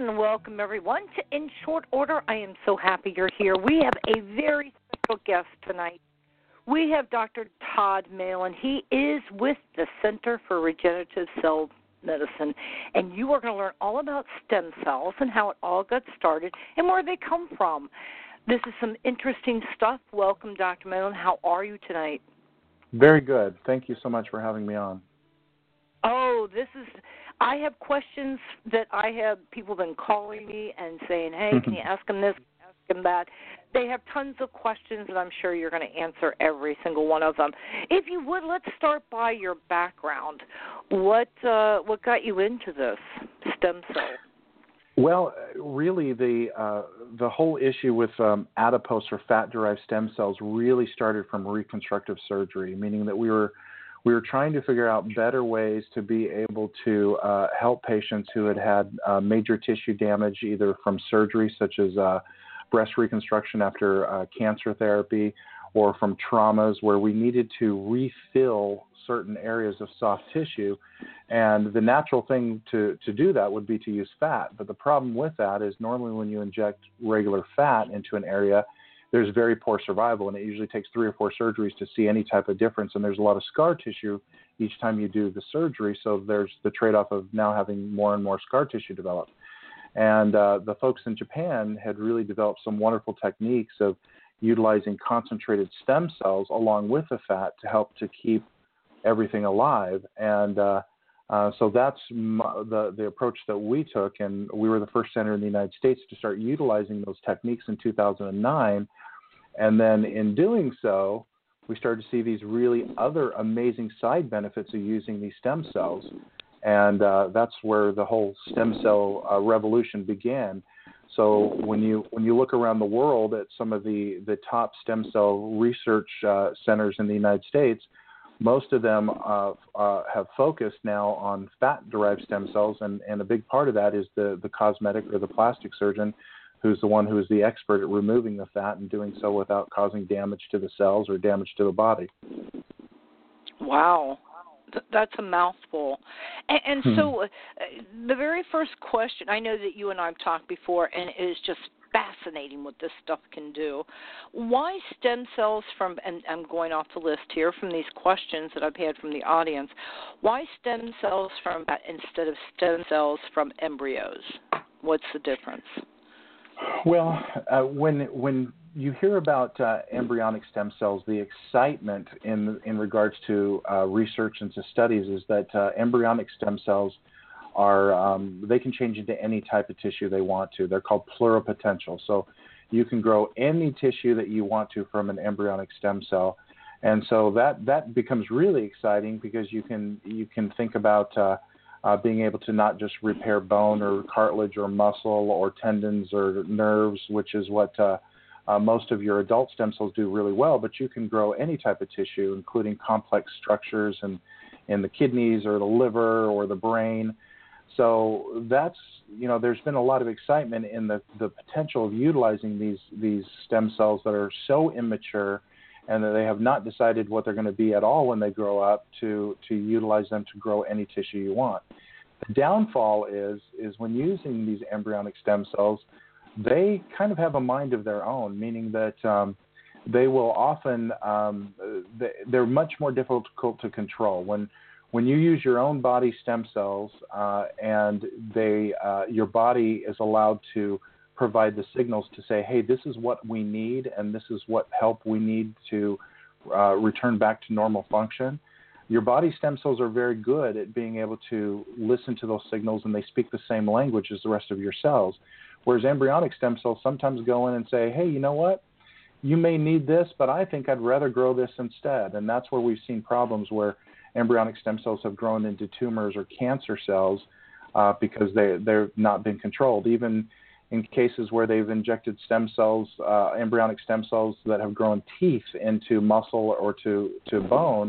And welcome everyone to In Short Order. I am so happy you're here. We have a very special guest tonight. We have Dr. Todd Malin. He is with the Center for Regenerative Cell Medicine, and you are going to learn all about stem cells and how it all got started and where they come from. This is some interesting stuff. Welcome, Dr. Malin. How are you tonight? Very good. Thank you so much for having me on. Oh, I have questions that I have people been calling me and saying, hey, can you ask them this, ask them that? They have tons of questions, and I'm sure you're going to answer every single one of them. If you would, let's start by your background. What got you into this stem cell? Well, really, the whole issue with adipose or fat-derived stem cells really started from reconstructive surgery, meaning that we were trying to figure out better ways to be able to help patients who had major tissue damage, either from surgery, such as breast reconstruction after cancer therapy, or from traumas where we needed to refill certain areas of soft tissue. And the natural thing to do that would be to use fat. But the problem with that is normally when you inject regular fat into an area, there's very poor survival, and it usually takes 3 or 4 surgeries to see any type of difference. And there's a lot of scar tissue each time you do the surgery, so there's the trade-off of now having more and more scar tissue develop. And the folks in Japan had really developed some wonderful techniques of utilizing concentrated stem cells along with the fat to help to keep everything alive. And so that's the approach that we took, and we were the first center in the United States to start utilizing those techniques in 2009. And then in doing so, we started to see these really other amazing side benefits of using these stem cells. And that's where the whole stem cell revolution began. So when you look around the world at some of the top stem cell research centers in the United States, most of them have focused now on fat-derived stem cells, and a big part of that is the cosmetic or the plastic surgeon, who's the one who is the expert at removing the fat and doing so without causing damage to the cells or damage to the body. Wow. That's a mouthful. And so the very first question, I know that you and I have talked before, and it is just fascinating what this stuff can do. Why stem cells from, and I'm going off the list here from these questions that I've had from the audience, why stem cells from instead of stem cells from embryos? What's the difference? Well, when you hear about embryonic stem cells, the excitement in regards to research and to studies is that embryonic stem cells are they can change into any type of tissue they want to. They're called pluripotential. So you can grow any tissue that you want to from an embryonic stem cell, and so that becomes really exciting because you can think about being able to not just repair bone or cartilage or muscle or tendons or nerves, which is what most of your adult stem cells do really well, but you can grow any type of tissue, including complex structures in the kidneys or the liver or the brain. So that's, there's been a lot of excitement in the potential of utilizing these stem cells that are so immature and that they have not decided what they're going to be at all when they grow up to utilize them to grow any tissue you want. The downfall is when using these embryonic stem cells, they kind of have a mind of their own, meaning that they will often, they're much more difficult to control. When you use your own body stem cells and your body is allowed to provide the signals to say, hey, this is what we need and this is what help we need to return back to normal function, your body stem cells are very good at being able to listen to those signals, and they speak the same language as the rest of your cells. Whereas embryonic stem cells sometimes go in and say, hey, you know what? You may need this, but I think I'd rather grow this instead. And that's where we've seen problems where embryonic stem cells have grown into tumors or cancer cells because they're not been controlled. Even in cases where they've injected stem cells, embryonic stem cells that have grown teeth into muscle or to bone,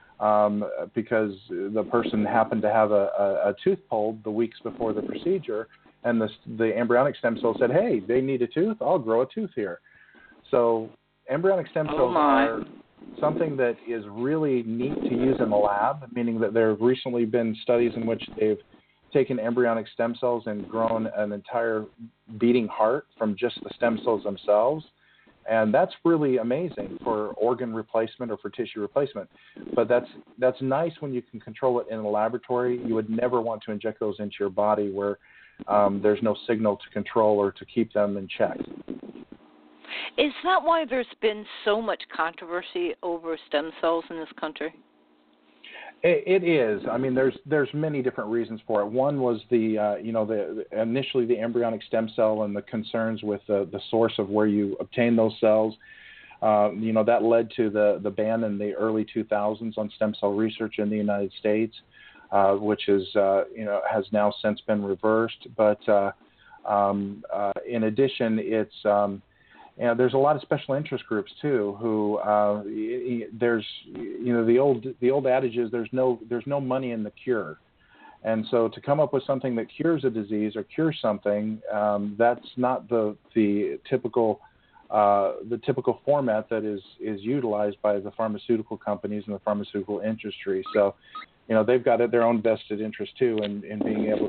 because the person happened to have a tooth pulled the weeks before the procedure, and the embryonic stem cell said, hey, they need a tooth, I'll grow a tooth here. So embryonic stem cells are something that is really neat to use in the lab, meaning that there have recently been studies in which they've taken embryonic stem cells and grown an entire beating heart from just the stem cells themselves. And that's really amazing for organ replacement or for tissue replacement. But that's nice when you can control it in a laboratory. You would never want to inject those into your body where there's no signal to control or to keep them in check. Is that why there's been so much controversy over stem cells in this country? It is. I mean, there's many different reasons for it. One was initially the embryonic stem cell and the concerns with the source of where you obtain those cells. That led to the ban in the early 2000s on stem cell research in the United States, which is has now since been reversed. But in addition, it's there's a lot of special interest groups too who there's the old adage is there's no money in the cure, and so to come up with something that cures a disease or cures something, that's not the typical format that is utilized by the pharmaceutical companies and the pharmaceutical industry. So they've got their own vested interest too in being able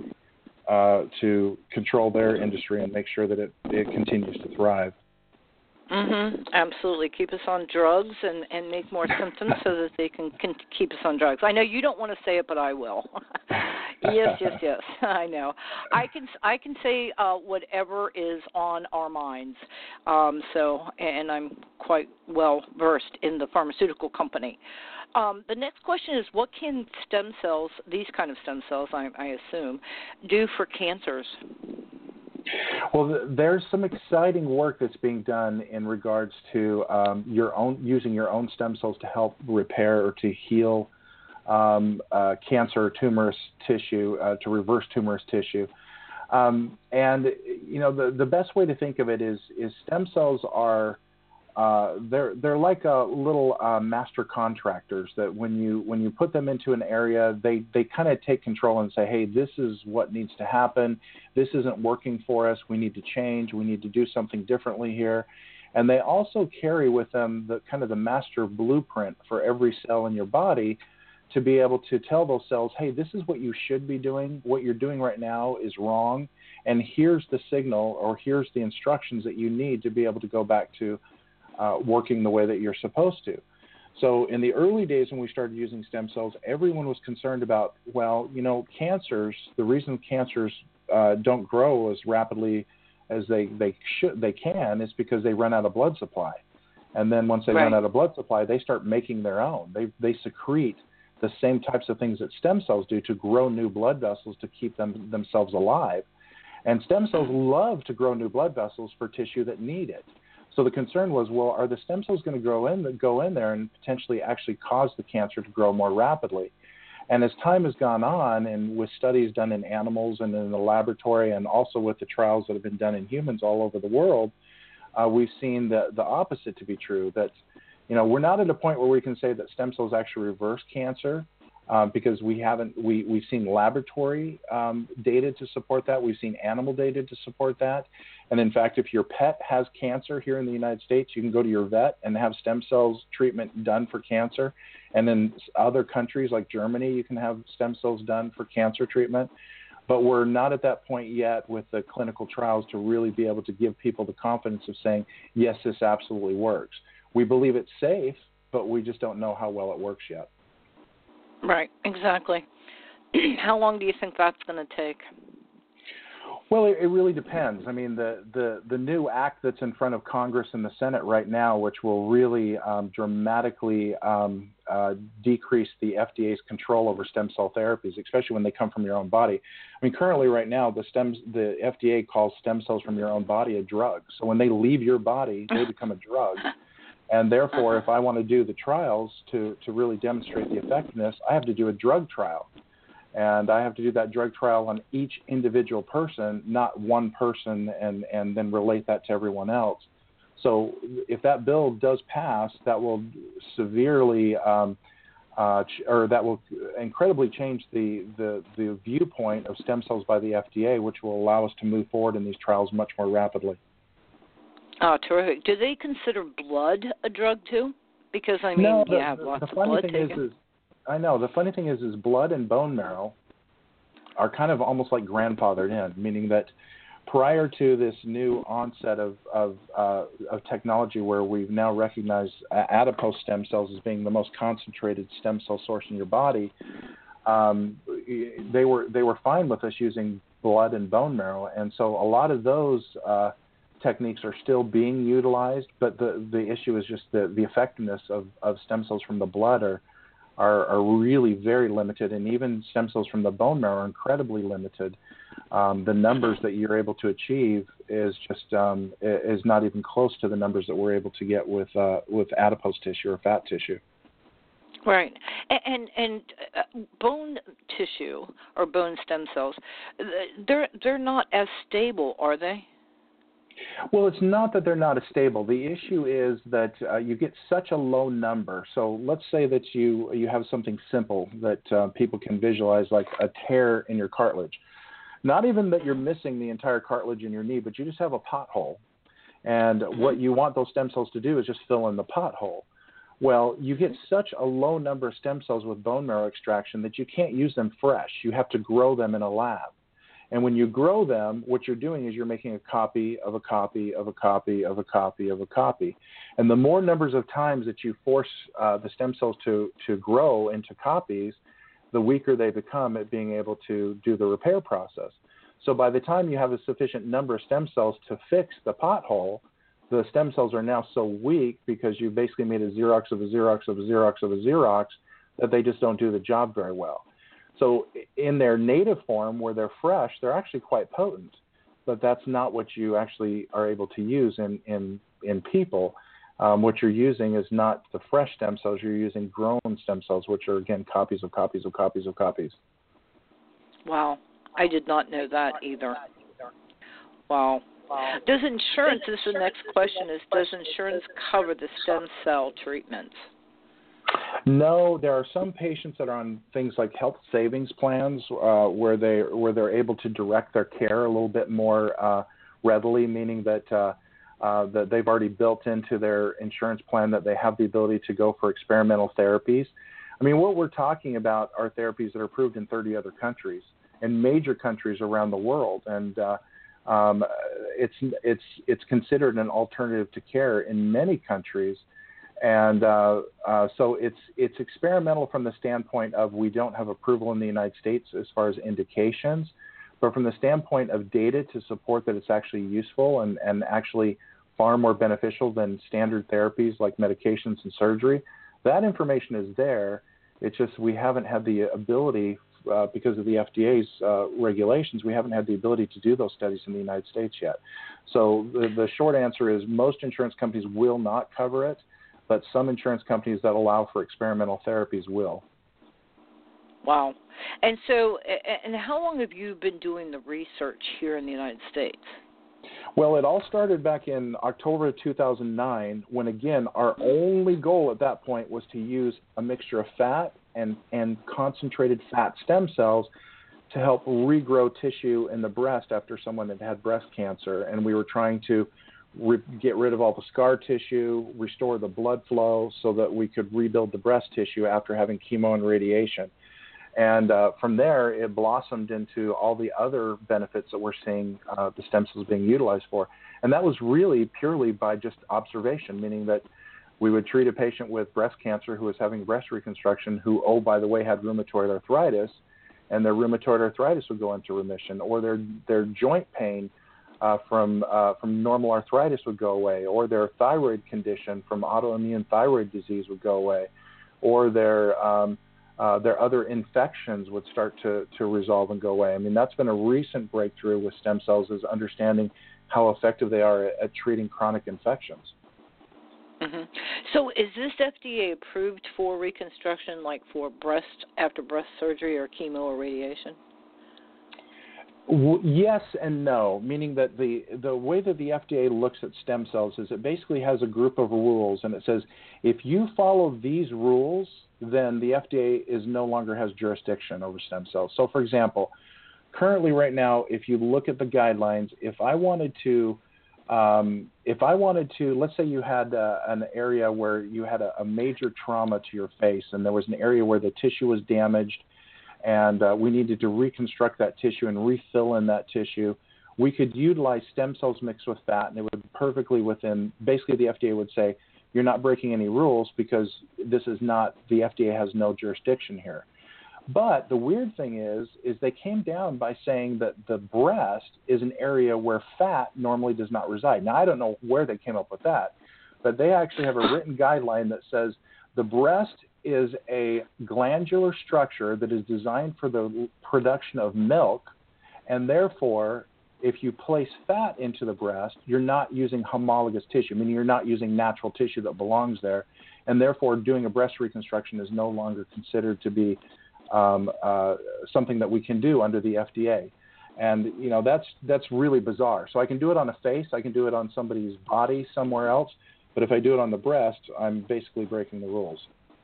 to control their industry and make sure that it continues to thrive. Absolutely. Keep us on drugs and make more symptoms so that they can keep us on drugs. I know you don't want to say it, but I will. Yes. I know. I can say whatever is on our minds. And I'm quite well versed in the pharmaceutical company. The next question is, what can stem cells, these kind of stem cells, I assume, do for cancers? Well, there's some exciting work that's being done in regards to using your own stem cells to help repair or to heal cancer or tumorous tissue, to reverse tumorous tissue. The best way to think of it is stem cells are they're like a little master contractors that when you put them into an area, they kind of take control and say, hey, this is what needs to happen. This isn't working for us. We need to change. We need to do something differently here. And they also carry with them the master blueprint for every cell in your body to be able to tell those cells, hey, this is what you should be doing. What you're doing right now is wrong. And here's the signal or here's the instructions that you need to be able to go back to working the way that you're supposed to. So in the early days when we started using stem cells, everyone was concerned about, cancers, the reason cancers don't grow as rapidly as they can is because they run out of blood supply. And then once they run out of blood supply, they start making their own. They secrete the same types of things that stem cells do to grow new blood vessels to keep themselves alive. And stem cells love to grow new blood vessels for tissue that need it. So the concern was, well, are the stem cells going to go in there and potentially actually cause the cancer to grow more rapidly? And as time has gone on, and with studies done in animals and in the laboratory, and also with the trials that have been done in humans all over the world, we've seen the opposite to be true. That we're not at a point where we can say that stem cells actually reverse cancer. Because we've seen laboratory data to support that. We've seen animal data to support that. And in fact, if your pet has cancer here in the United States, you can go to your vet and have stem cells treatment done for cancer. And in other countries like Germany, you can have stem cells done for cancer treatment. But we're not at that point yet with the clinical trials to really be able to give people the confidence of saying, yes, this absolutely works. We believe it's safe, but we just don't know how well it works yet. Right, exactly. How long do you think that's going to take? Well, it really depends. I mean, the new act that's in front of Congress and the Senate right now, which will really dramatically decrease the FDA's control over stem cell therapies, especially when they come from your own body. I mean, currently right now, the FDA calls stem cells from your own body a drug. So when they leave your body, they become a drug. And therefore, if I want to do the trials to really demonstrate the effectiveness, I have to do a drug trial. And I have to do that drug trial on each individual person, not one person, and then relate that to everyone else. So if that bill does pass, that will severely, or that will incredibly change the viewpoint of stem cells by the FDA, which will allow us to move forward in these trials much more rapidly. Oh, terrific. Do they consider blood a drug too? Because, I mean, you have lots of blood taken. I know. The funny thing is blood and bone marrow are kind of almost like grandfathered in, meaning that prior to this new onset of technology, where we've now recognized adipose stem cells as being the most concentrated stem cell source in your body, they were fine with us using blood and bone marrow, and so a lot of those techniques are still being utilized. But the issue is just the effectiveness of stem cells from the blood are really very limited, and even stem cells from the bone marrow are incredibly limited. The numbers that you're able to achieve is not even close to the numbers that we're able to get with adipose tissue or fat tissue. Right, and bone tissue or bone stem cells, they're not as stable, are they? Well, it's not that they're not as stable. The issue is that you get such a low number. So let's say that you have something simple that people can visualize, like a tear in your cartilage. Not even that you're missing the entire cartilage in your knee, but you just have a pothole. And what you want those stem cells to do is just fill in the pothole. Well, you get such a low number of stem cells with bone marrow extraction that you can't use them fresh. You have to grow them in a lab. And when you grow them, what you're doing is you're making a copy of a copy of a copy of a copy of a copy. And the more numbers of times that you force the stem cells to grow into copies, the weaker they become at being able to do the repair process. So by the time you have a sufficient number of stem cells to fix the pothole, the stem cells are now so weak because you basically made a Xerox of a Xerox of a Xerox of a Xerox that they just don't do the job very well. So in their native form, where they're fresh, they're actually quite potent, but that's not what you actually are able to use in people. What you're using is not the fresh stem cells. You're using grown stem cells, which are, again, copies of copies of copies of copies. Wow. I did not know that either. Wow. Does insurance, this is the next question, does insurance cover the stem cell treatments? No, there are some patients that are on things like health savings plans where they're able to direct their care a little bit more readily, meaning that that they've already built into their insurance plan that they have the ability to go for experimental therapies. I mean, what we're talking about are therapies that are approved in 30 other countries and major countries around the world, and it's considered an alternative to care in many countries. And so it's experimental from the standpoint of we don't have approval in the United States as far as indications, but from the standpoint of data to support that it's actually useful and actually far more beneficial than standard therapies like medications and surgery, that information is there. It's just we haven't had the ability, because of the FDA's regulations, we haven't had the ability to do those studies in the United States yet. So the short answer is most insurance companies will not cover it, but some insurance companies that allow for experimental therapies will. Wow. And so, and how long have you been doing the research here in the United States? Well, it all started back in October of 2009 when, again, our only goal at that point was to use a mixture of fat and concentrated fat stem cells to help regrow tissue in the breast after someone had had breast cancer. And we were trying to get rid of all the scar tissue, restore the blood flow so that we could rebuild the breast tissue after having chemo and radiation. And from there, it blossomed into all the other benefits that we're seeing the stem cells being utilized for. And that was really purely by just observation, meaning that we would treat a patient with breast cancer who was having breast reconstruction who, oh, by the way, had rheumatoid arthritis, and their rheumatoid arthritis would go into remission, or their joint pain from normal arthritis would go away, or their thyroid condition from autoimmune thyroid disease would go away, or their other infections would start to resolve and go away. I mean, that's been a recent breakthrough with stem cells, is understanding how effective they are at treating chronic infections. Mm-hmm. So is this FDA approved for reconstruction, like for after breast surgery or chemo or radiation? Yes and no, meaning that the way that the FDA looks at stem cells is it basically has a group of rules, and it says if you follow these rules, then the FDA no longer has jurisdiction over stem cells. So, for example, currently right now, if you look at the guidelines, if I wanted to, let's say you had an area where you had a major trauma to your face, and there was an area where the tissue was damaged, and we needed to reconstruct that tissue and refill in that tissue, we could utilize stem cells mixed with fat, and it would be perfectly within, basically the FDA would say, you're not breaking any rules because this is not, the FDA has no jurisdiction here. But the weird thing is they came down by saying that the breast is an area where fat normally does not reside. Now, I don't know where they came up with that, but they actually have a written guideline that says the breast is a glandular structure that is designed for the production of milk, and therefore, if you place fat into the breast, you're not using homologous tissue, meaning you're not using natural tissue that belongs there, and therefore doing a breast reconstruction is no longer considered to be something that we can do under the FDA. And, you know, that's really bizarre. So I can do it on a face, I can do it on somebody's body somewhere else, but if I do it on the breast, I'm basically breaking the rules.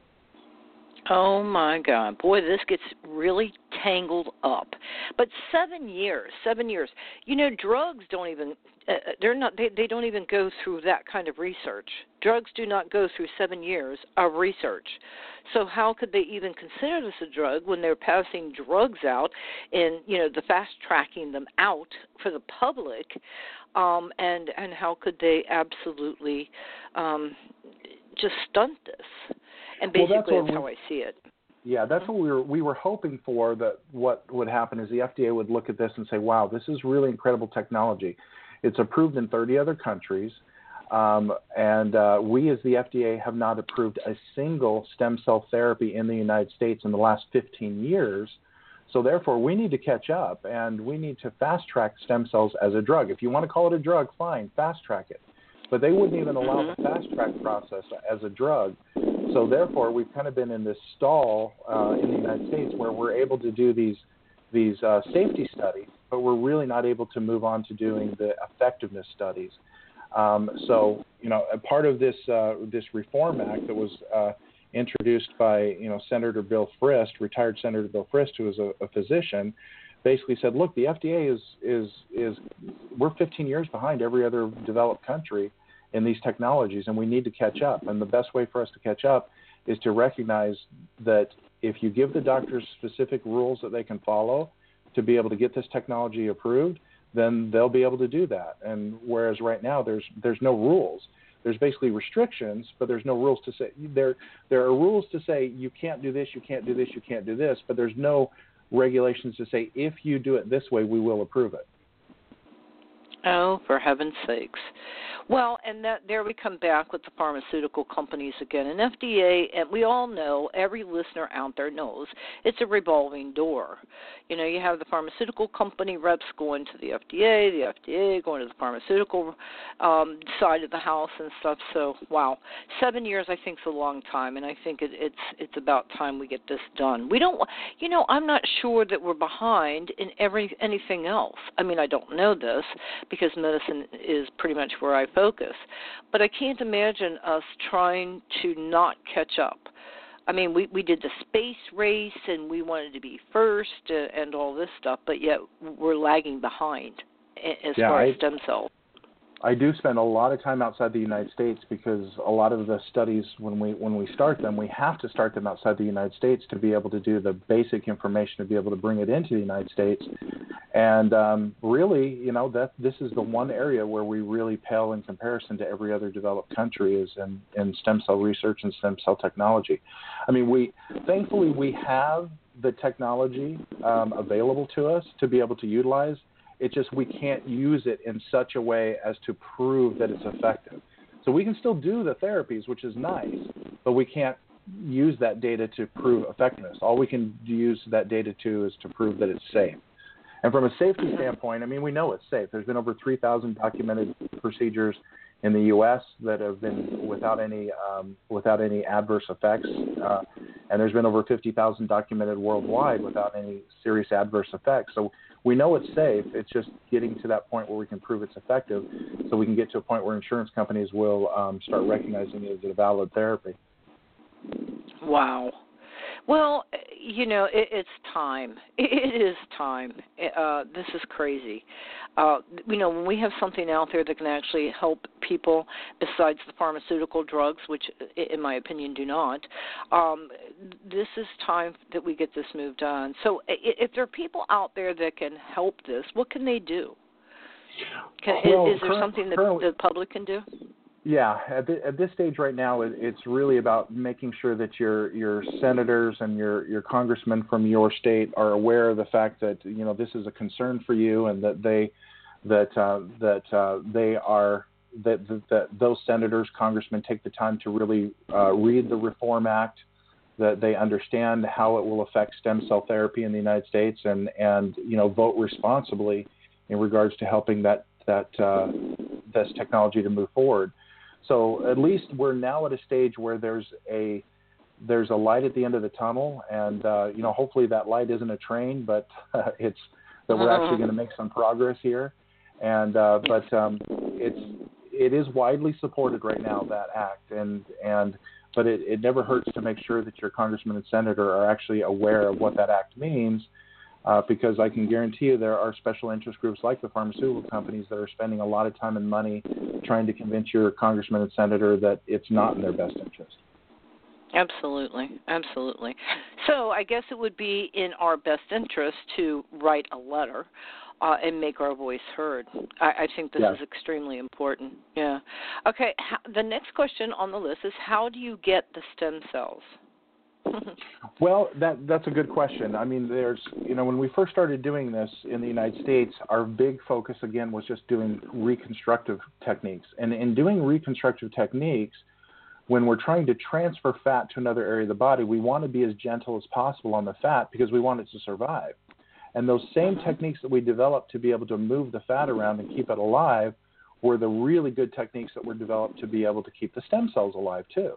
Oh, my God. Boy, this gets really tangled up. But 7 years. You know, drugs don't even, they don't even go through that kind of research. Drugs do not go through 7 years of research. So how could they even consider this a drug when they're passing drugs out and, you know, the fast-tracking them out for the public? And how could they absolutely just stunt this? And basically, that's how I see it. Yeah, that's what we were hoping for, that what would happen is the FDA would look at this and say, wow, this is really incredible technology. It's approved in 30 other countries, and we as the FDA have not approved a single stem cell therapy in the United States in the last 15 years. So therefore, we need to catch up, and we need to fast-track stem cells as a drug. If you want to call it a drug, fine, fast-track it. But they wouldn't even allow the fast-track process as a drug. So therefore, we've kind of been in this stall in the United States where we're able to do these safety studies, but we're really not able to move on to doing the effectiveness studies. So, you know, a part of this Reform Act that was introduced by, you know, Senator Bill Frist, retired Senator Bill Frist, who is a physician, basically said, look, the FDA is we're 15 years behind every other developed country in these technologies, and we need to catch up. And the best way for us to catch up is to recognize that if you give the doctors specific rules that they can follow to be able to get this technology approved, then they'll be able to do that. And whereas right now there's no rules. There's basically restrictions, but there's no rules to say. There are rules to say you can't do this, you can't do this, you can't do this, but there's no regulations to say if you do it this way, we will approve it. Oh, for heaven's sakes. Well, and there we come back with the pharmaceutical companies again. And FDA, and we all know, every listener out there knows, it's a revolving door. You know, you have the pharmaceutical company reps going to the FDA going to the pharmaceutical side of the house and stuff. So, wow, 7 years I think is a long time, and I think it's about time we get this done. We don't, you know, I'm not sure that we're behind in anything else. I mean, I don't know this, because medicine is pretty much where I focus. But I can't imagine us trying to not catch up. I mean, we did the space race, and we wanted to be first and all this stuff, but yet we're lagging behind as far as stem cells. I do spend a lot of time outside the United States because a lot of the studies, when we start them, we have to start them outside the United States to be able to do the basic information to be able to bring it into the United States. And really, you know, this is the one area where we really pale in comparison to every other developed country is in stem cell research and stem cell technology. I mean, thankfully we have the technology available to us to be able to utilize. It's just we can't use it in such a way as to prove that it's effective. So we can still do the therapies, which is nice, but we can't use that data to prove effectiveness. All we can use that data to is to prove that it's safe. And from a safety standpoint, I mean, we know it's safe. There's been over 3,000 documented procedures in the U.S. that have been without any adverse effects, and there's been over 50,000 documented worldwide without any serious adverse effects. So we know it's safe. It's just getting to that point where we can prove it's effective, so we can get to a point where insurance companies will start recognizing it as a valid therapy. Wow. Well, it's time. It is time. This is crazy. When we have something out there that can actually help people besides the pharmaceutical drugs, which in my opinion do not, this is time that we get this move done. So if there are people out there that can help this, what can they do? Is there something that the public can do? Yeah, at this stage right now, it's really about making sure that your senators and your congressmen from your state are aware of the fact that this is a concern for you, and that those senators, congressmen take the time to really read the Reform Act, that they understand how it will affect stem cell therapy in the United States, and vote responsibly in regards to helping this technology to move forward. So at least we're now at a stage where there's a light at the end of the tunnel, and hopefully that light isn't a train, but it's that we're actually going to make some progress here. And it is widely supported right now, that act, but it never hurts to make sure that your congressman and senator are actually aware of what that act means. Because I can guarantee you there are special interest groups like the pharmaceutical companies that are spending a lot of time and money trying to convince your congressman and senator that it's not in their best interest. Absolutely. So I guess it would be in our best interest to write a letter and make our voice heard. I think this is extremely important. Yeah. Okay, the next question on the list is, how do you get the stem cells? Well, that's a good question. I mean, when we first started doing this in the United States, our big focus, again, was just doing reconstructive techniques. And in doing reconstructive techniques, when we're trying to transfer fat to another area of the body, we want to be as gentle as possible on the fat because we want it to survive. And those same techniques that we developed to be able to move the fat around and keep it alive were the really good techniques that were developed to be able to keep the stem cells alive, too.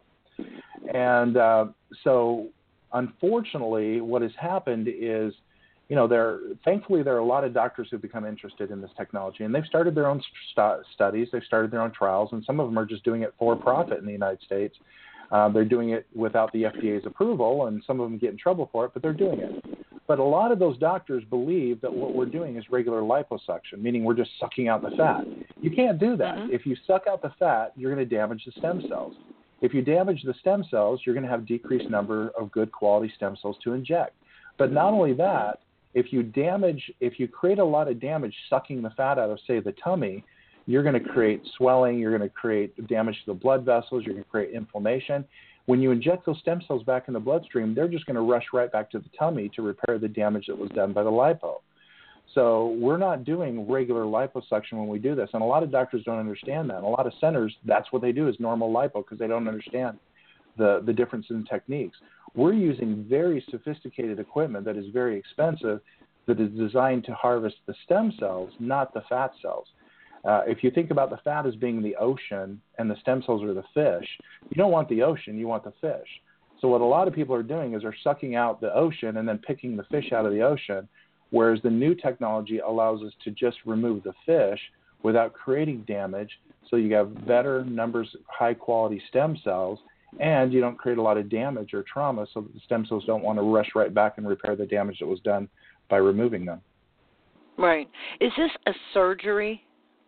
And so, unfortunately, what has happened is, thankfully there are a lot of doctors who've become interested in this technology, and they've started their own studies, they've started their own trials, and some of them are just doing it for profit in the United States. They're doing it without the FDA's approval, and some of them get in trouble for it, but they're doing it. But a lot of those doctors believe that what we're doing is regular liposuction, meaning we're just sucking out the fat. You can't do that. Mm-hmm. If you suck out the fat, you're going to damage the stem cells. If you damage the stem cells, you're going to have a decreased number of good quality stem cells to inject. But not only that, if you create a lot of damage sucking the fat out of, say, the tummy, you're going to create swelling, you're going to create damage to the blood vessels, you're going to create inflammation. When you inject those stem cells back in the bloodstream, they're just going to rush right back to the tummy to repair the damage that was done by the lipo. So we're not doing regular liposuction when we do this, and a lot of doctors don't understand that. And a lot of centers, that's what they do is normal lipo because they don't understand the difference in techniques. We're using very sophisticated equipment that is very expensive that is designed to harvest the stem cells, not the fat cells. If you think about the fat as being the ocean and the stem cells are the fish, you don't want the ocean, you want the fish. So what a lot of people are doing is they're sucking out the ocean and then picking the fish out of the ocean, whereas the new technology allows us to just remove the fish without creating damage, so you have better numbers of high-quality stem cells, and you don't create a lot of damage or trauma, so that the stem cells don't want to rush right back and repair the damage that was done by removing them. Right. Is this a surgery?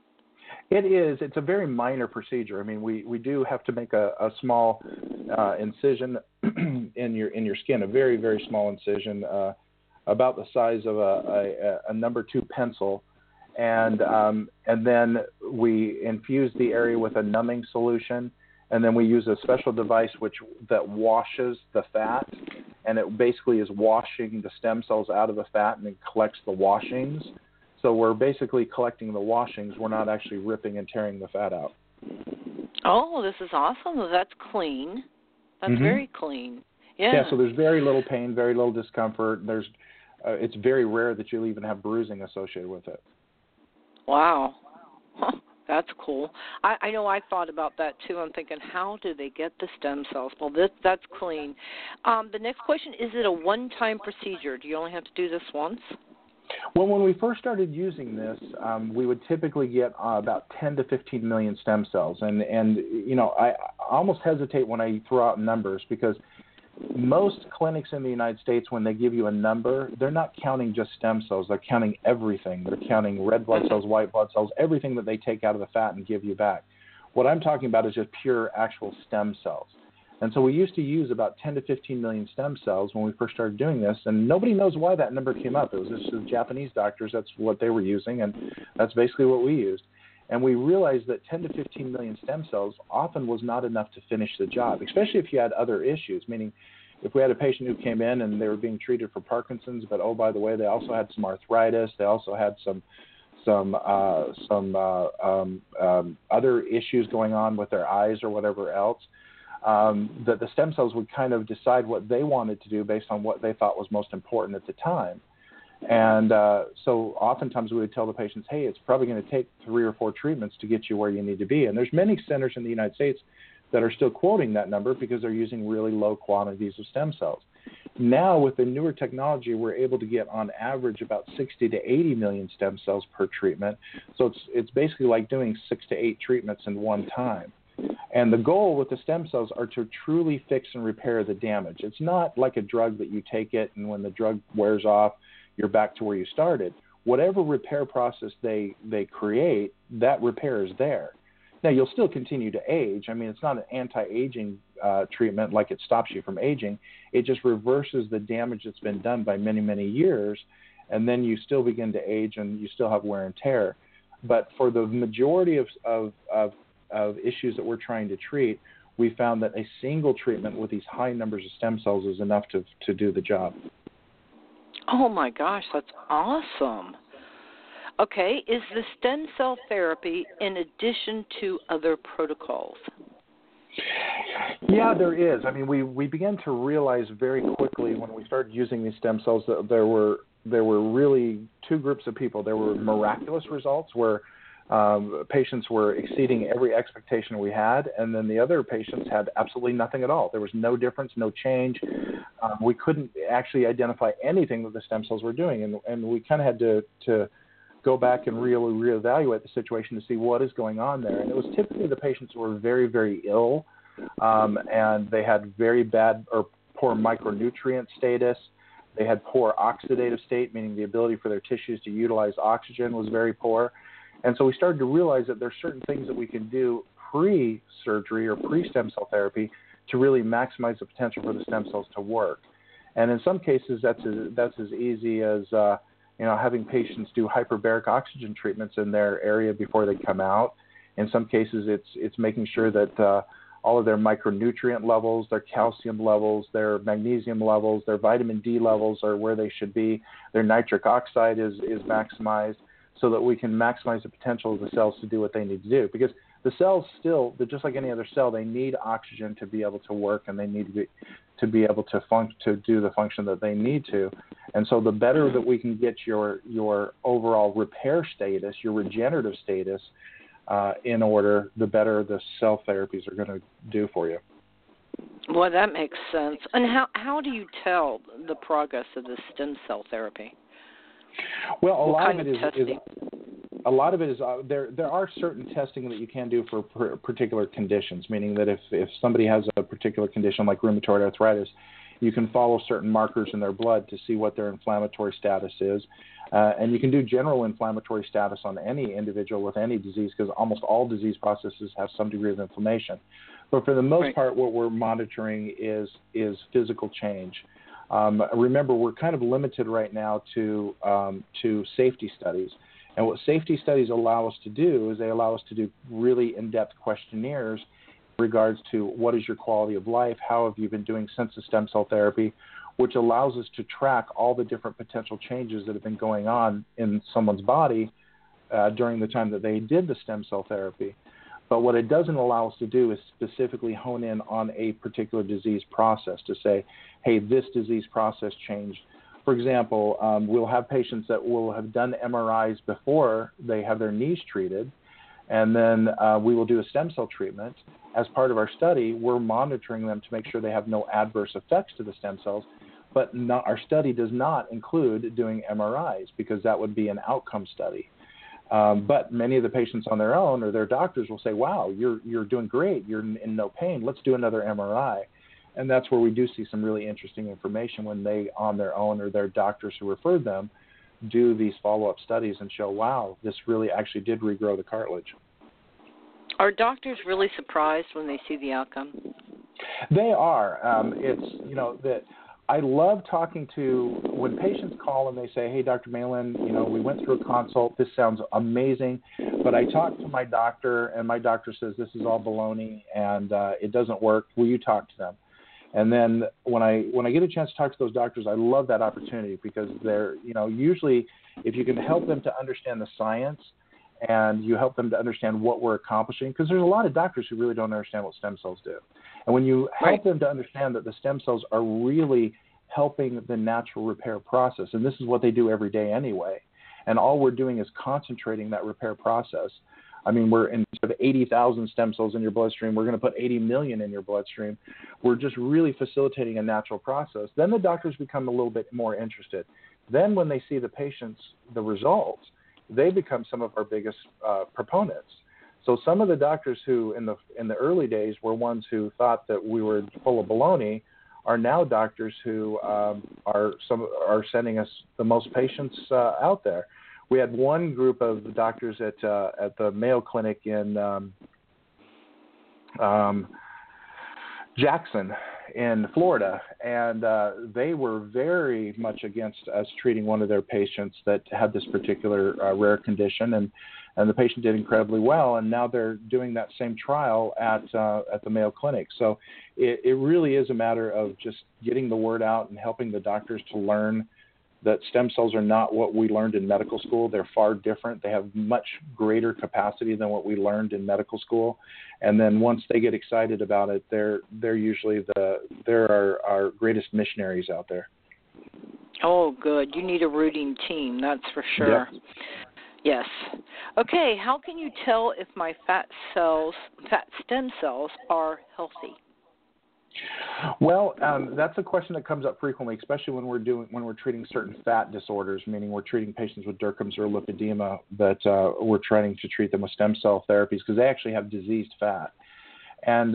It is. It's a very minor procedure. I mean, we do have to make a small incision in your skin, a very, very small incision, about the size of a number 2 pencil, and then we infuse the area with a numbing solution, and then we use a special device that washes the fat, and it basically is washing the stem cells out of the fat and it collects the washings. So we're basically collecting the washings. We're not actually ripping and tearing the fat out. Oh, this is awesome. Well, that's clean. That's very clean. Yeah. Yeah, so there's very little pain, very little discomfort. It's very rare that you'll even have bruising associated with it. Wow. Huh, that's cool. I know I thought about that, too. I'm thinking, how do they get the stem cells? Well, that's clean. The next question, is it a one-time procedure? Do you only have to do this once? Well, when we first started using this, we would typically get about 10 to 15 million stem cells. And I almost hesitate when I throw out numbers because most clinics in the United States, when they give you a number, they're not counting just stem cells. They're counting everything. They're counting red blood cells, white blood cells, everything that they take out of the fat and give you back. What I'm talking about is just pure actual stem cells. And so we used to use about 10 to 15 million stem cells when we first started doing this, and nobody knows why that number came up. It was just the Japanese doctors, that's what they were using, and that's basically what we used. And we realized that 10 to 15 million stem cells often was not enough to finish the job, especially if you had other issues, meaning if we had a patient who came in and they were being treated for Parkinson's, but oh, by the way, they also had some arthritis, they also had some other issues going on with their eyes or whatever else, that the stem cells would kind of decide what they wanted to do based on what they thought was most important at the time. And so oftentimes we would tell the patients, hey, it's probably going to take 3 or 4 treatments to get you where you need to be. And there's many centers in the United States that are still quoting that number because they're using really low quantities of stem cells. Now, with the newer technology, we're able to get on average about 60 to 80 million stem cells per treatment. So it's basically like doing 6 to 8 treatments in one time. And the goal with the stem cells are to truly fix and repair the damage. It's not like a drug that you take it and when the drug wears off, you're back to where you started. Whatever repair process they create, that repair is there. Now, you'll still continue to age. I mean, it's not an anti-aging treatment like it stops you from aging. It just reverses the damage that's been done by many, many years, and then you still begin to age and you still have wear and tear. But for the majority of issues that we're trying to treat, we found that a single treatment with these high numbers of stem cells is enough to do the job. Oh, my gosh, that's awesome. Okay, is the stem cell therapy in addition to other protocols? Yeah, there is. I mean, we began to realize very quickly when we started using these stem cells that there were really 2 groups of people. There were miraculous results where patients were exceeding every expectation we had, and then the other patients had absolutely nothing at all. There was no difference, no change. We couldn't actually identify anything that the stem cells were doing, and we kind of had to go back and really reevaluate the situation to see what is going on there. And it was typically the patients who were very, very ill, and they had very bad or poor micronutrient status. They had poor oxidative state, meaning the ability for their tissues to utilize oxygen was very poor. And so we started to realize that there's certain things that we can do pre-surgery or pre-stem cell therapy to really maximize the potential for the stem cells to work. And in some cases, that's as easy as having patients do hyperbaric oxygen treatments in their area before they come out. In some cases, it's making sure that all of their micronutrient levels, their calcium levels, their magnesium levels, their vitamin D levels are where they should be. Their nitric oxide is maximized, so that we can maximize the potential of the cells to do what they need to do. Because the cells they're just like any other cell, they need oxygen to be able to work, and they need to be able to do the function that they need to. And so the better that we can get your overall repair status, your regenerative status in order, the better the cell therapies are going to do for you. Well, that makes sense. And how do you tell the progress of the stem cell therapy? Well, a lot of it is there are certain testing that you can do for particular conditions, meaning that if somebody has a particular condition like rheumatoid arthritis, you can follow certain markers in their blood to see what their inflammatory status is. And you can do general inflammatory status on any individual with any disease, because almost all disease processes have some degree of inflammation. But for the most part, what we're monitoring is physical change. Remember, we're kind of limited right now to safety studies. And what safety studies allow us to do is they allow us to do really in-depth questionnaires in regards to what is your quality of life, how have you been doing since the stem cell therapy, which allows us to track all the different potential changes that have been going on in someone's body during the time that they did the stem cell therapy. But what it doesn't allow us to do is specifically hone in on a particular disease process to say, hey, this disease process changed. For example, we'll have patients that will have done MRIs before they have their knees treated, and then we will do a stem cell treatment. As part of our study, we're monitoring them to make sure they have no adverse effects to the stem cells, but our study does not include doing MRIs because that would be an outcome study. But many of the patients on their own or their doctors will say, wow, you're doing great. You're in no pain. Let's do another MRI. And that's where we do see some really interesting information when they, on their own, or their doctors who referred them, do these follow-up studies and show, wow, this really actually did regrow the cartilage. Are doctors really surprised when they see the outcome? They are. That I love talking to, when patients call and they say, hey, Dr. Malin, we went through a consult. This sounds amazing, but I talked to my doctor, and my doctor says this is all baloney and it doesn't work. Will you talk to them? And then when I get a chance to talk to those doctors, I love that opportunity, because they're, usually if you can help them to understand the science and you help them to understand what we're accomplishing, because there's a lot of doctors who really don't understand what stem cells do. And when you help them to understand that the stem cells are really helping the natural repair process, and this is what they do every day anyway, and all we're doing is concentrating that repair process. I mean, we're instead of 80,000 stem cells in your bloodstream, we're going to put 80 million in your bloodstream. We're just really facilitating a natural process. Then the doctors become a little bit more interested. Then when they see the patients, the results, they become some of our biggest proponents. So some of the doctors who in the early days were ones who thought that we were full of baloney are now doctors who are sending us the most patients out there. We had one group of doctors at the Mayo Clinic in Jackson in Florida, and they were very much against us treating one of their patients that had this particular rare condition, and the patient did incredibly well, and now they're doing that same trial at the Mayo Clinic. So it really is a matter of just getting the word out and helping the doctors to learn that stem cells are not what we learned in medical school. They're far different. They have much greater capacity than what we learned in medical school. And then once they get excited about it, they're usually they're our greatest missionaries out there. Oh, good. You need a rooting team, that's for sure. Yep. Yes. Okay, how can you tell if my fat stem cells are healthy? Well, that's a question that comes up frequently, especially when we're treating certain fat disorders, meaning we're treating patients with Derkham's or lipedema, that we're trying to treat them with stem cell therapies because they actually have diseased fat. And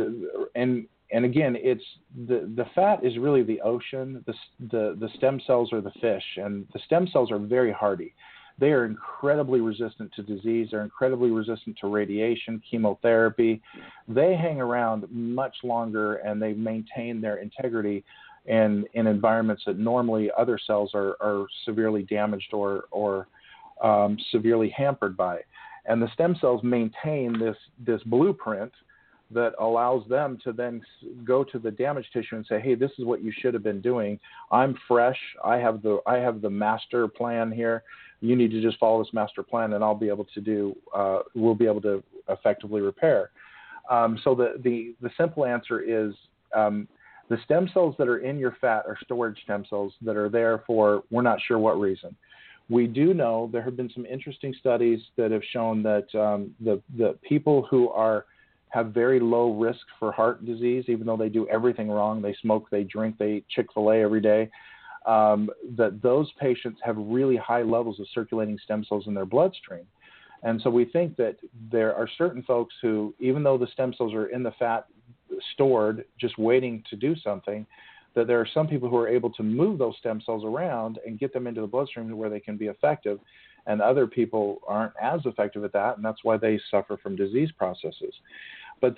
again, it's the fat is really the ocean. The stem cells are the fish, and the stem cells are very hardy. They are incredibly resistant to disease. They're incredibly resistant to radiation, chemotherapy. They hang around much longer, and they maintain their integrity in environments that normally other cells are severely damaged or severely hampered by. And the stem cells maintain this blueprint that allows them to then go to the damaged tissue and say, hey, this is what you should have been doing. I'm fresh. I have the master plan here. You need to just follow this master plan, and I'll be able to we'll be able to effectively repair. So the simple answer is the stem cells that are in your fat are storage stem cells that are there for we're not sure what reason. We do know there have been some interesting studies that have shown that the people who have very low risk for heart disease, even though they do everything wrong, they smoke, they drink, they eat Chick-fil-A every day, that those patients have really high levels of circulating stem cells in their bloodstream. And so we think that there are certain folks who, even though the stem cells are in the fat stored, just waiting to do something, that there are some people who are able to move those stem cells around and get them into the bloodstream where they can be effective, and other people aren't as effective at that, and that's why they suffer from disease processes. But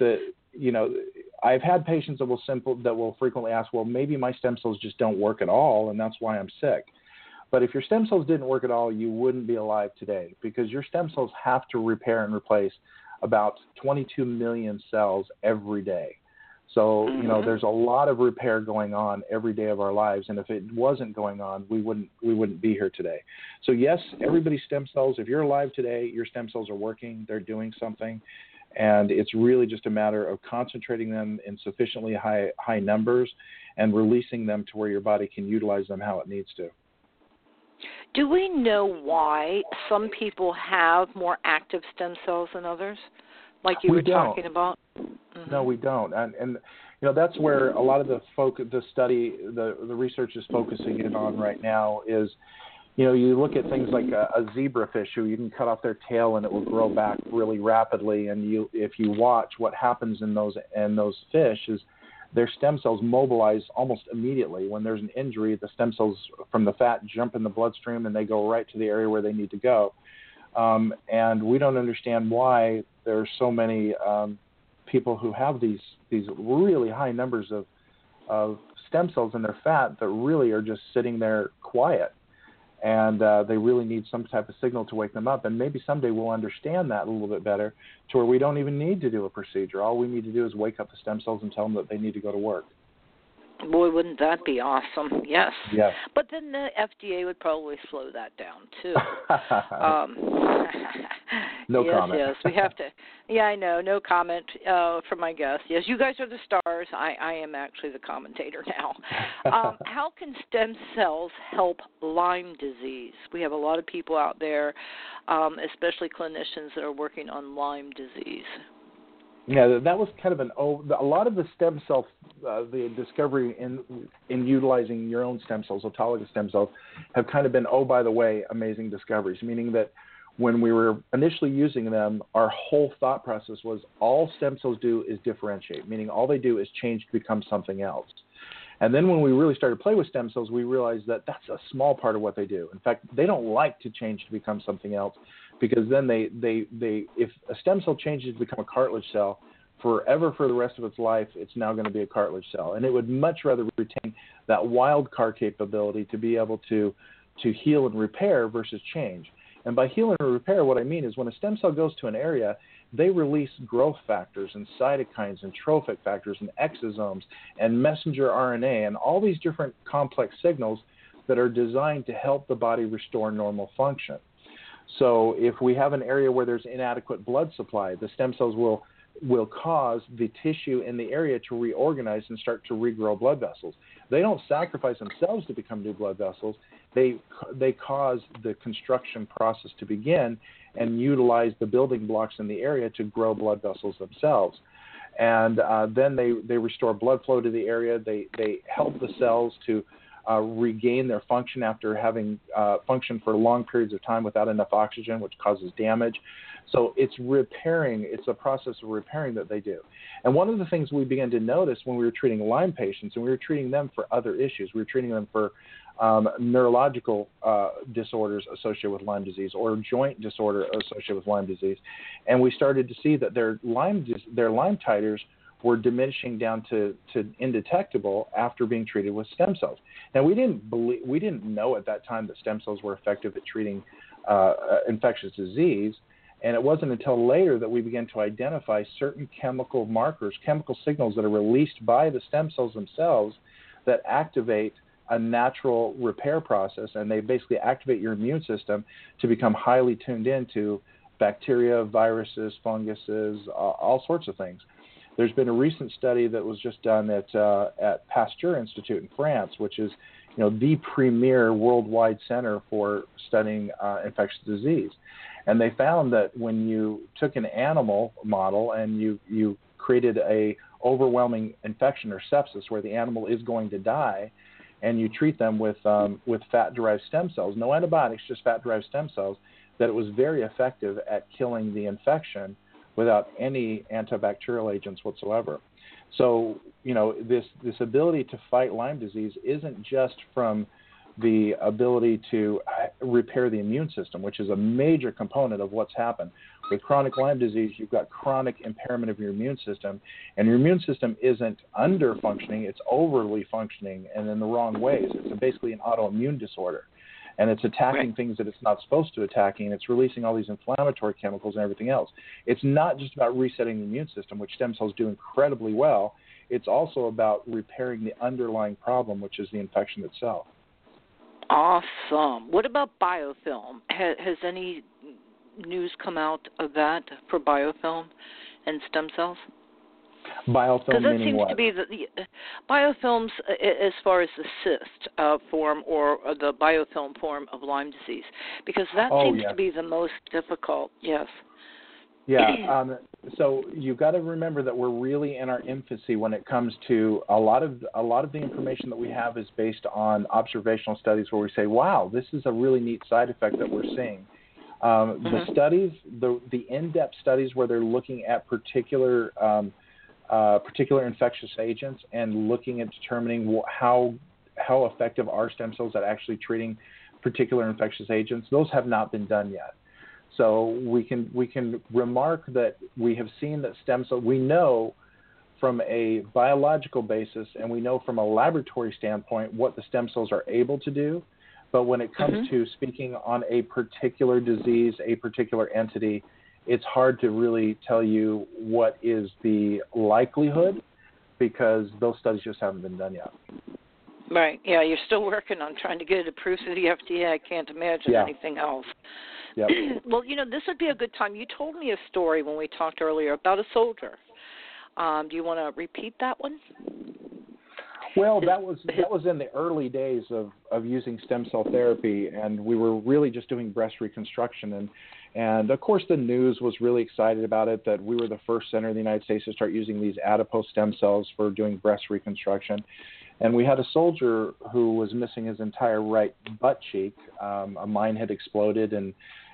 I've had patients that will frequently ask, well, maybe my stem cells just don't work at all, and that's why I'm sick. But if your stem cells didn't work at all, you wouldn't be alive today, because your stem cells have to repair and replace about 22 million cells every day. So, there's a lot of repair going on every day of our lives, and if it wasn't going on, we wouldn't be here today. So yes, everybody's stem cells, if you're alive today, your stem cells are working, they're doing something, and it's really just a matter of concentrating them in sufficiently high numbers and releasing them to where your body can utilize them how it needs to. Do we know why some people have more active stem cells than others, like you were talking about? Mm-hmm. No, we don't. And that's where a lot of the research is focusing in on right now is, you look at things like a zebrafish who you can cut off their tail and it will grow back really rapidly. And if you watch what happens in those fish is their stem cells mobilize almost immediately. When there's an injury, the stem cells from the fat jump in the bloodstream and they go right to the area where they need to go. And we don't understand why there are so many people who have these really high numbers of stem cells in their fat that really are just sitting there quiet. And they really need some type of signal to wake them up. And maybe someday we'll understand that a little bit better to where we don't even need to do a procedure. All we need to do is wake up the stem cells and tell them that they need to go to work. Boy, wouldn't that be awesome? Yes. Yes. But then the FDA would probably slow that down, too. No yes, comment. Yes, we have to. Yeah, I know. No comment from my guest. Yes, you guys are the stars. I am actually the commentator now. How can stem cells help Lyme disease? We have a lot of people out there, especially clinicians that are working on Lyme disease. Yeah, that was kind of a lot of the stem cell, the discovery in utilizing your own stem cells, autologous stem cells, have kind of been, by the way, amazing discoveries, meaning that when we were initially using them, our whole thought process was all stem cells do is differentiate, meaning all they do is change to become something else. And then when we really started to play with stem cells, we realized that that's a small part of what they do. In fact, they don't like to change to become something else, because then they if a stem cell changes to become a cartilage cell, forever for the rest of its life, it's now going to be a cartilage cell. And it would much rather retain that wild card capability to be able to heal and repair versus change. And by heal and repair, what I mean is when a stem cell goes to an area, they release growth factors and cytokines and trophic factors and exosomes and messenger RNA and all these different complex signals that are designed to help the body restore normal function. So if we have an area where there's inadequate blood supply, the stem cells will cause the tissue in the area to reorganize and start to regrow blood vessels. They don't sacrifice themselves to become new blood vessels. They cause the construction process to begin and utilize the building blocks in the area to grow blood vessels themselves. And then they restore blood flow to the area. They help the cells to regain their function after having functioned for long periods of time without enough oxygen, which causes damage. So it's repairing. It's a process of repairing that they do. And one of the things we began to notice when we were treating Lyme patients, and we were treating them for other issues, we were treating them for neurological disorders associated with Lyme disease or joint disorder associated with Lyme disease, and we started to see that their Lyme titers were diminishing down to indetectable after being treated with stem cells. Now we didn't know at that time that stem cells were effective at treating infectious disease. And it wasn't until later that we began to identify certain chemical markers, chemical signals that are released by the stem cells themselves that activate a natural repair process, and they basically activate your immune system to become highly tuned into bacteria, viruses, funguses, all sorts of things. There's been a recent study that was just done at Pasteur Institute in France, which is the premier worldwide center for studying infectious disease. And they found that when you took an animal model and you created a overwhelming infection or sepsis where the animal is going to die, and you treat them with fat-derived stem cells, no antibiotics, just fat-derived stem cells, that it was very effective at killing the infection without any antibacterial agents whatsoever. So, this ability to fight Lyme disease isn't just from the ability to repair the immune system, which is a major component of what's happened. With chronic Lyme disease, you've got chronic impairment of your immune system, and your immune system isn't under-functioning, it's overly functioning and in the wrong ways. It's basically an autoimmune disorder, and it's attacking things that it's not supposed to attack, and it's releasing all these inflammatory chemicals and everything else. It's not just about resetting the immune system, which stem cells do incredibly well. It's also about repairing the underlying problem, which is the infection itself. Awesome. What about biofilm? Has any news come out of that for biofilm and stem cells? Biofilm meaning what? Because that seems to be the biofilms as far as the cyst form or the biofilm form of Lyme disease, because that seems to be the most difficult. Yes. Yeah. So you've got to remember that we're really in our infancy when it comes to a lot of the information that we have is based on observational studies where we say, wow, this is a really neat side effect that we're seeing. The studies, the in-depth studies where they're looking at particular particular infectious agents and looking at determining how effective are stem cells at actually treating particular infectious agents. Those have not been done yet. So we can remark that we have seen that stem cells, we know from a biological basis and we know from a laboratory standpoint what the stem cells are able to do. But when it comes to speaking on a particular disease, a particular entity, it's hard to really tell you what is the likelihood because those studies just haven't been done yet. Right. Yeah, you're still working on trying to get it approved through the FDA. I can't imagine anything else. Yep. Well, this would be a good time. You told me a story when we talked earlier about a soldier. Do you want to repeat that one? Well, that was in the early days of using stem cell therapy, and we were really just doing breast reconstruction. And of course, the news was really excited about it, that we were the first center in the United States to start using these adipose stem cells for doing breast reconstruction. And we had a soldier who was missing his entire right butt cheek. A mine had exploded, and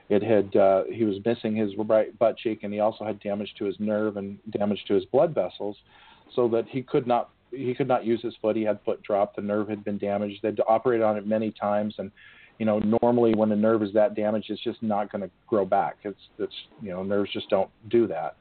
he was missing his right butt cheek, and he also had damage to his nerve and damage to his blood vessels, so that he could not use his foot. He had foot drop. The nerve had been damaged. They'd operated on it many times, and normally when the nerve is that damaged, it's just not going to grow back. It's nerves just don't do that.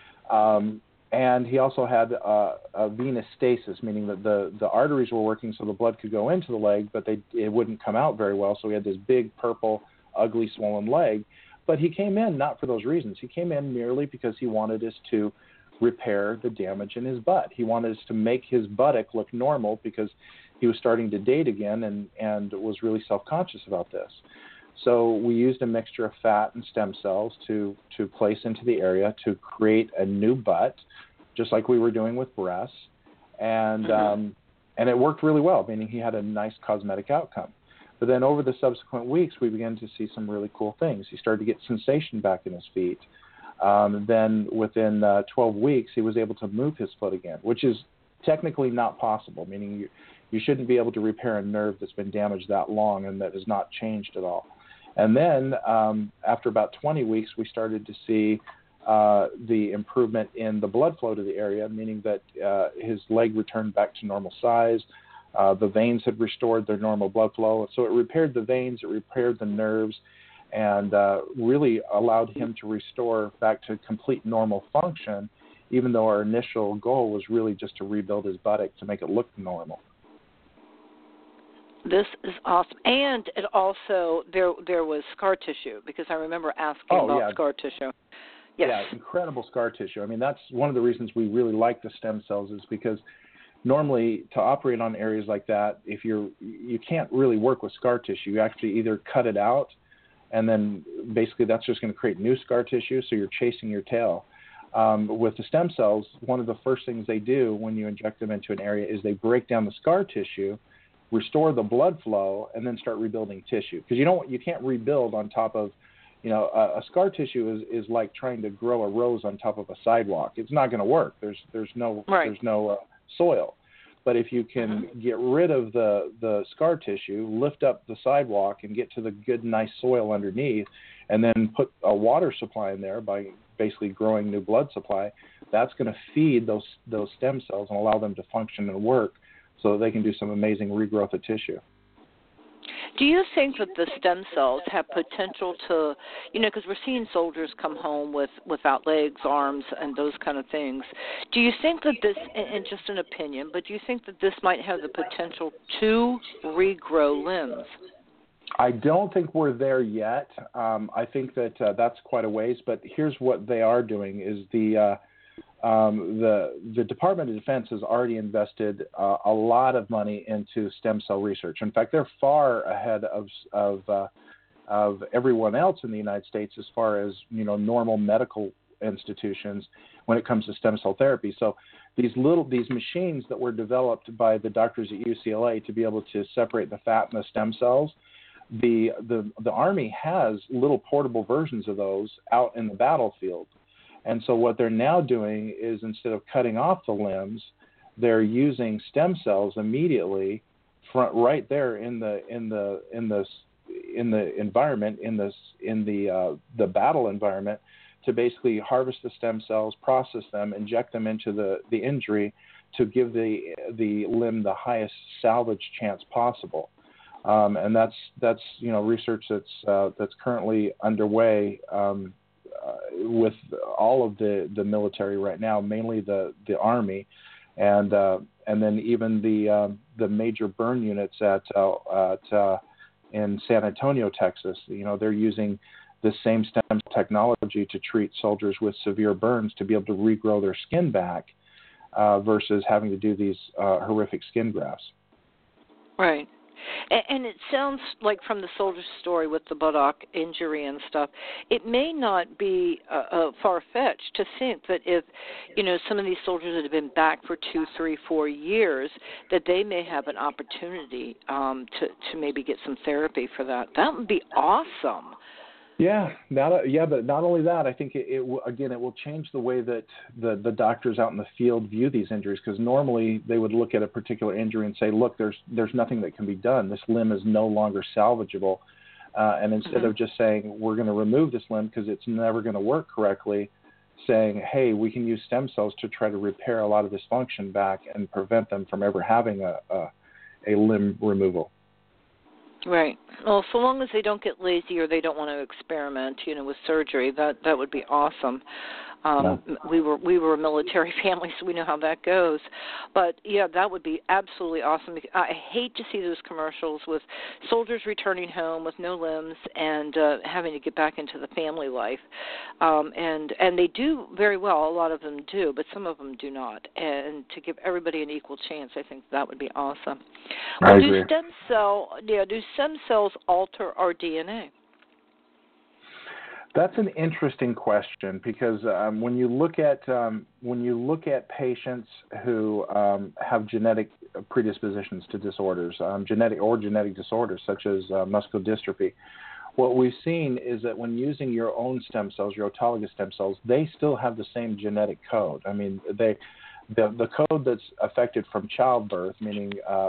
And he also had a venous stasis, meaning that the arteries were working so the blood could go into the leg, but it wouldn't come out very well. So he had this big, purple, ugly, swollen leg. But he came in not for those reasons. He came in merely because he wanted us to repair the damage in his butt. He wanted us to make his buttock look normal because he was starting to date again and was really self-conscious about this. So we used a mixture of fat and stem cells to place into the area to create a new butt, just like we were doing with breasts. And it worked really well, meaning he had a nice cosmetic outcome. But then over the subsequent weeks, we began to see some really cool things. He started to get sensation back in his feet. Then within 12 weeks, he was able to move his foot again, which is technically not possible, meaning you shouldn't be able to repair a nerve that's been damaged that long and that has not changed at all. And then after about 20 weeks, we started to see the improvement in the blood flow to the area, meaning that his leg returned back to normal size. The veins had restored their normal blood flow. So it repaired the veins, it repaired the nerves, and really allowed him to restore back to complete normal function, even though our initial goal was really just to rebuild his buttock to make it look normal. This is awesome. And it also, there was scar tissue, because I remember asking about scar tissue. Yes. Yeah, incredible scar tissue. I mean, that's one of the reasons we really like the stem cells, is because normally to operate on areas like that, you can't really work with scar tissue. You actually either cut it out, and then basically that's just going to create new scar tissue, so you're chasing your tail. With the stem cells, one of the first things they do when you inject them into an area is they break down the scar tissue, restore the blood flow, and then start rebuilding tissue. Because you can't rebuild on top of, a scar tissue is like trying to grow a rose on top of a sidewalk. It's not going to work. There's no soil. But if you can get rid of the scar tissue, lift up the sidewalk, and get to the good, nice soil underneath, and then put a water supply in there by basically growing new blood supply, that's going to feed those stem cells and allow them to function and work so that they can do some amazing regrowth of tissue. Do you think that the stem cells have potential to, because we're seeing soldiers come home without legs, arms, and those kind of things. Do you think that this, and just an opinion, but do you think that this might have the potential to regrow limbs? I don't think we're there yet. I think that that's quite a ways, but here's what they are doing is the Department of Defense has already invested a lot of money into stem cell research. In fact, they're far ahead of everyone else in the United States as far as normal medical institutions when it comes to stem cell therapy. So these machines that were developed by the doctors at UCLA to be able to separate the fat and the stem cells, the Army has little portable versions of those out in the battlefield. And so what they're now doing is, instead of cutting off the limbs, they're using stem cells immediately right there in the environment, in the battle environment, to basically harvest the stem cells, process them, inject them into the injury to give the limb the highest salvage chance possible. And that's research that's currently underway with all of the military right now, mainly the Army, and then even the major burn units in San Antonio, Texas. They're using the same stem technology to treat soldiers with severe burns to be able to regrow their skin back versus having to do these horrific skin grafts. Right. And it sounds like from the soldier's story with the buttock injury and stuff, it may not be far-fetched to think that if, some of these soldiers that have been back for 2, 3, 4 years, that they may have an opportunity to maybe get some therapy for that. That would be awesome. Yeah, but not only that, I think it will change the way that the doctors out in the field view these injuries, because normally they would look at a particular injury and say, look, there's nothing that can be done. This limb is no longer salvageable. And instead of just saying, we're going to remove this limb because it's never going to work correctly, saying, hey, we can use stem cells to try to repair a lot of this function back and prevent them from ever having a limb removal. Right. Well, so long as they don't get lazy or they don't want to experiment, with surgery, that would be awesome. We were a military family, so we know how that goes. But yeah, that would be absolutely awesome. I hate to see those commercials with soldiers returning home with no limbs and having to get back into the family life. And they do very well. A lot of them do, but some of them do not. And to give everybody an equal chance, I think that would be awesome. Well, do stem cells alter our DNA? That's an interesting question, because when you look at patients who have genetic predispositions to disorders, genetic disorders such as muscular dystrophy, what we've seen is that when using your own stem cells, your autologous stem cells, they still have the same genetic code. I mean, the code that's affected from childbirth, meaning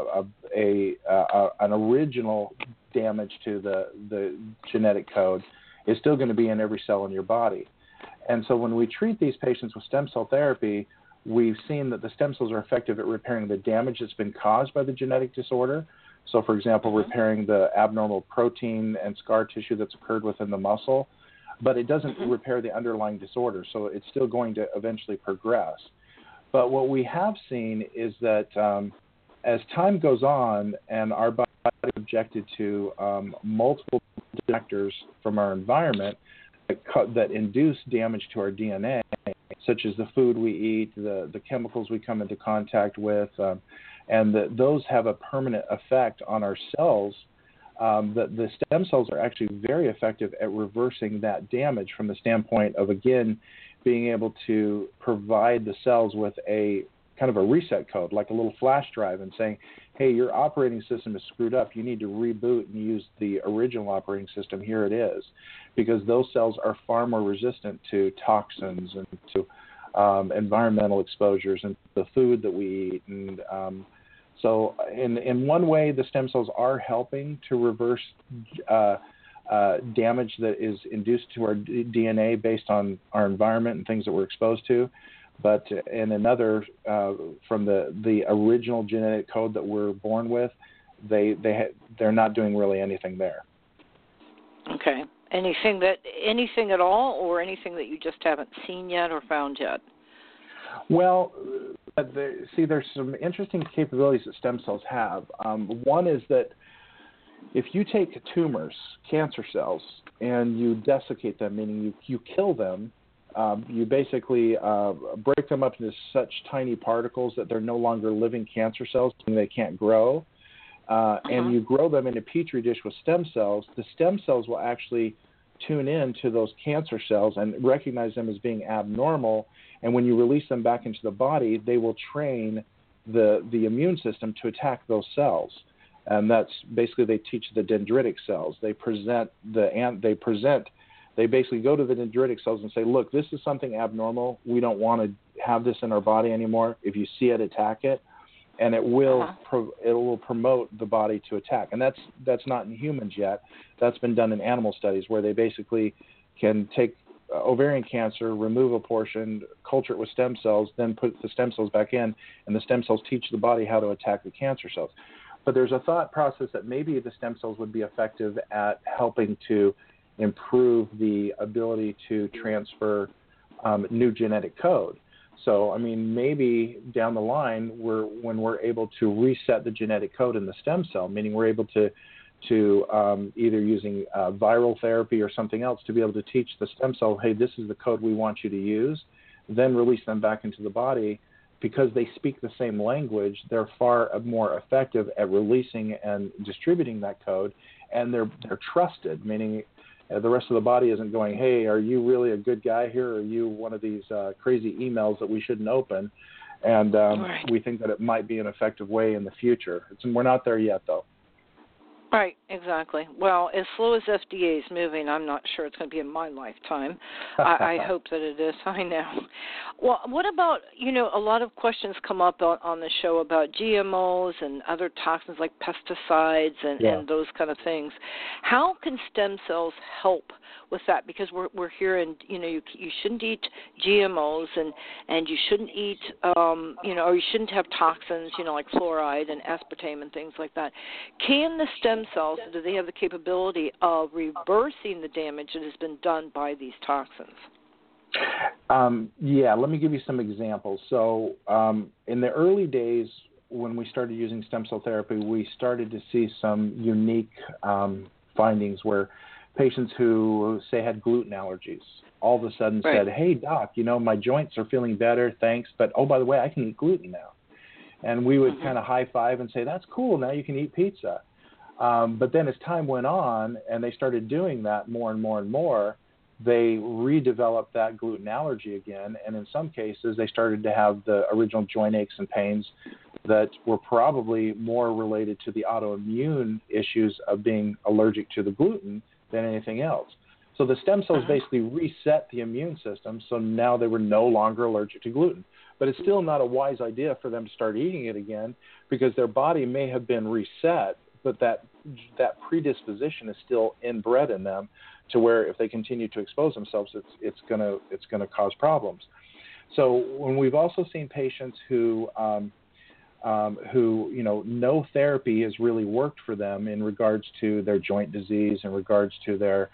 an original damage to the genetic code, is still going to be in every cell in your body. And so when we treat these patients with stem cell therapy, we've seen that the stem cells are effective at repairing the damage that's been caused by the genetic disorder. So, for example, repairing the abnormal protein and scar tissue that's occurred within the muscle, but it doesn't repair the underlying disorder, so it's still going to eventually progress. But what we have seen is that as time goes on and our body is subjected to multiple factors from our environment that induce damage to our DNA, such as the food we eat, the chemicals we come into contact with, and those have a permanent effect on our cells. The stem cells are actually very effective at reversing that damage from the standpoint of, again, being able to provide the cells with a kind of a reset code, like a little flash drive, and saying, hey, your operating system is screwed up. You need to reboot and use the original operating system. Here it is. Because those cells are far more resistant to toxins and to environmental exposures and the food that we eat. And so in one way, the stem cells are helping to reverse damage that is induced to our DNA based on our environment and things that we're exposed to. But in another, from the original genetic code that we're born with, they're not doing really anything there. Okay. Anything at all, or anything that you just haven't seen yet or found yet? Well, there's some interesting capabilities that stem cells have. One is that if you take tumors, cancer cells, and you desiccate them, meaning you kill them, you basically break them up into such tiny particles that they're no longer living cancer cells and they can't grow. And you grow them in a petri dish with stem cells. The stem cells will actually tune in to those cancer cells and recognize them as being abnormal. And when you release them back into the body, they will train the immune system to attack those cells. And that's basically, they teach the dendritic cells. They basically go to the dendritic cells and say, look, this is something abnormal. We don't want to have this in our body anymore. If you see it, attack it. And it will promote the body to attack. And that's not in humans yet. That's been done in animal studies where they basically can take ovarian cancer, remove a portion, culture it with stem cells, then put the stem cells back in, and the stem cells teach the body how to attack the cancer cells. But there's a thought process that maybe the stem cells would be effective at helping to improve the ability to transfer new genetic code. So, I mean, maybe down the line, when we're able to reset the genetic code in the stem cell, meaning we're able to either using viral therapy or something else to be able to teach the stem cell, hey, this is the code we want you to use, then release them back into the body. Because they speak the same language, they're far more effective at releasing and distributing that code, and they're trusted, meaning the rest of the body isn't going, hey, are you really a good guy here, or are you one of these crazy emails that we shouldn't open? And right. We think that it might be an effective way in the future. We're not there yet, though. Right, exactly. Well, as slow as FDA is moving, I'm not sure it's going to be in my lifetime. I hope that it is. I know. Well, what about, a lot of questions come up on the show about GMOs and other toxins like pesticides and those kind of things. How can stem cells help with that? Because we're hearing, you shouldn't eat GMOs and you shouldn't eat, or you shouldn't have toxins, like fluoride and aspartame and things like that. Can the stem cells, do they have the capability of reversing the damage that has been done by these toxins? Let me give you some examples. So in the early days when we started using stem cell therapy, we started to see some unique findings where patients who, say, had gluten allergies all of a sudden said, hey, doc, my joints are feeling better, thanks, but, oh, by the way, I can eat gluten now. And we would kind of high five and say, that's cool, now you can eat pizza. But then as time went on and they started doing that more and more and more, they redeveloped that gluten allergy again. And in some cases, they started to have the original joint aches and pains that were probably more related to the autoimmune issues of being allergic to the gluten than anything else. So the stem cells basically reset the immune system, so now they were no longer allergic to gluten. But it's still not a wise idea for them to start eating it again because their body may have been reset, but that predisposition is still inbred in them to where if they continue to expose themselves, it's gonna cause problems. So when we've also seen patients who no therapy has really worked for them in regards to their joint disease, in regards to their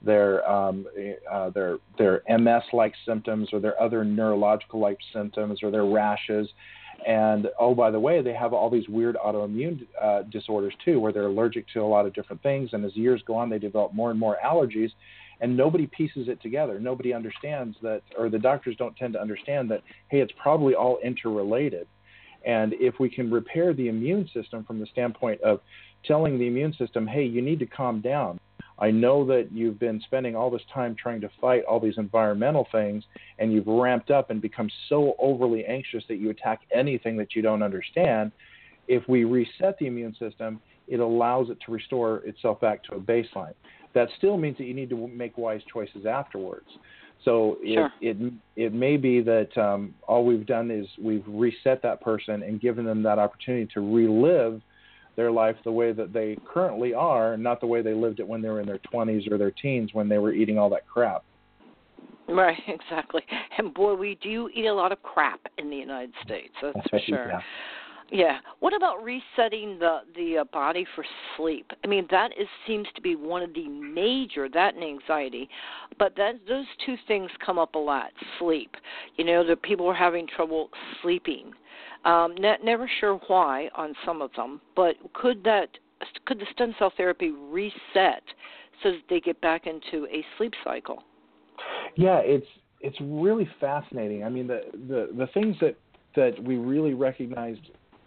MS-like symptoms or their other neurological-like symptoms or their rashes. And, oh, by the way, they have all these weird autoimmune disorders, too, where they're allergic to a lot of different things. And as years go on, they develop more and more allergies. And nobody pieces it together. Nobody understands that, or the doctors don't tend to understand that, hey, it's probably all interrelated. And if we can repair the immune system from the standpoint of telling the immune system, hey, you need to calm down. I know that you've been spending all this time trying to fight all these environmental things, and you've ramped up and become so overly anxious that you attack anything that you don't understand. If we reset the immune system, it allows it to restore itself back to a baseline. That still means that you need to make wise choices afterwards. So it may be that all we've done is we've reset that person and given them that opportunity to relive their life the way that they currently are, not the way they lived it when they were in their 20s or their teens when they were eating all that crap. Right, exactly. And boy, we do eat a lot of crap in the United States, that's for sure. Yeah. What about resetting the body for sleep? I mean, that seems to be one of the major, that and anxiety, but those two things come up a lot. Sleep. The people are having trouble sleeping. Never sure why on some of them, but could the stem cell therapy reset so that they get back into a sleep cycle? Yeah, it's really fascinating. I mean, the things that we really recognized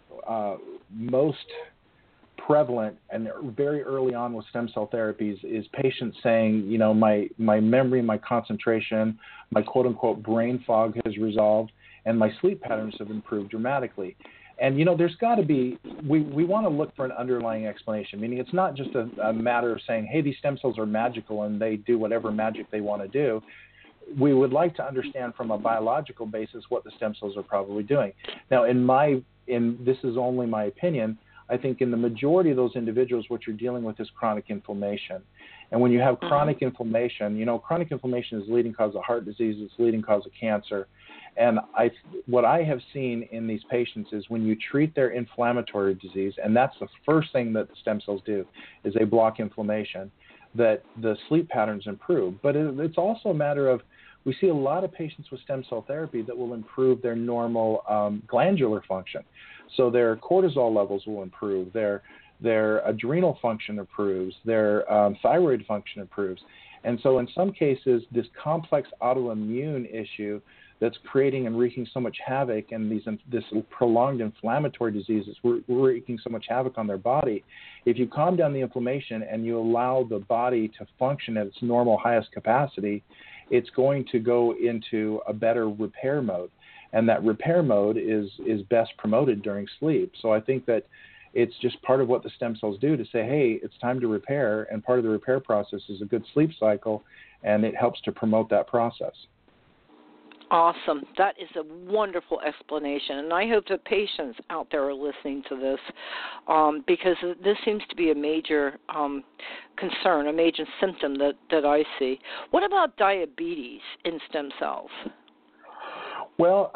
most prevalent and very early on with stem cell therapies is patients saying, my memory, my concentration, my quote unquote brain fog has resolved, and my sleep patterns have improved dramatically. And, there's got to be, we want to look for an underlying explanation, meaning it's not just a matter of saying, hey, these stem cells are magical and they do whatever magic they want to do. We would like to understand from a biological basis what the stem cells are probably doing. Now, this is only my opinion, I think in the majority of those individuals, what you're dealing with is chronic inflammation. And when you have chronic inflammation, chronic inflammation is the leading cause of heart disease, it's the leading cause of cancer. And what I have seen in these patients is when you treat their inflammatory disease, and that's the first thing that the stem cells do, is they block inflammation, that the sleep patterns improve. But it's also a matter of, we see a lot of patients with stem cell therapy that will improve their normal glandular function. So their cortisol levels will improve, their adrenal function improves, their thyroid function improves. And so in some cases, this complex autoimmune issue that's creating and wreaking so much havoc, and this prolonged inflammatory disease that's wreaking so much havoc on their body, if you calm down the inflammation and you allow the body to function at its normal highest capacity, it's going to go into a better repair mode. And that repair mode is best promoted during sleep. So I think that it's just part of what the stem cells do to say, hey, it's time to repair, and part of the repair process is a good sleep cycle, and it helps to promote that process. Awesome. That is a wonderful explanation, and I hope the patients out there are listening to this because this seems to be a major concern, a major symptom that I see. What about diabetes in stem cells? Well,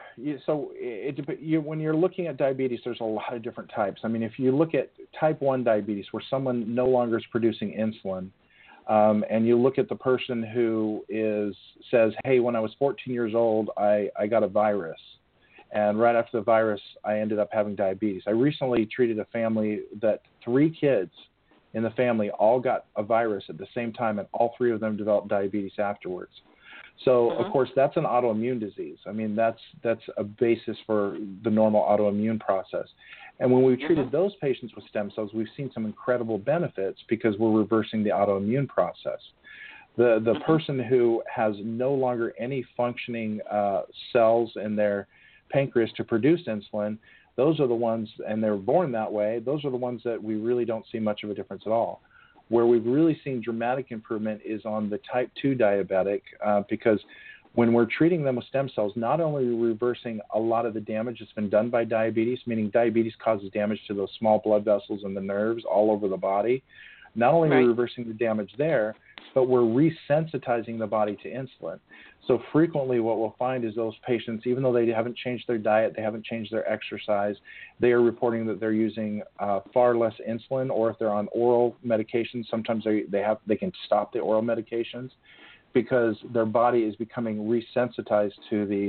when you're looking at diabetes, there's a lot of different types. I mean, if you look at type 1 diabetes, where someone no longer is producing insulin, and you look at the person who says, hey, when I was 14 years old, I got a virus. And right after the virus, I ended up having diabetes. I recently treated a family that 3 kids in the family all got a virus at the same time, and all 3 of them developed diabetes afterwards. So, of course, that's an autoimmune disease. I mean, that's a basis for the normal autoimmune process. And when we've treated those patients with stem cells, we've seen some incredible benefits because we're reversing the autoimmune process. The person who has no longer any functioning cells in their pancreas to produce insulin, those are the ones, and they're born that way, those are the ones that we really don't see much of a difference at all. Where we've really seen dramatic improvement is on the type 2 diabetic because when we're treating them with stem cells, not only are we reversing a lot of the damage that's been done by diabetes, meaning diabetes causes damage to those small blood vessels and the nerves all over the body, not only are we reversing the damage there, but we're resensitizing the body to insulin. So frequently what we'll find is those patients, even though they haven't changed their diet, they haven't changed their exercise, they are reporting that they're using far less insulin, or if they're on oral medications, sometimes they can stop the oral medications because their body is becoming resensitized to the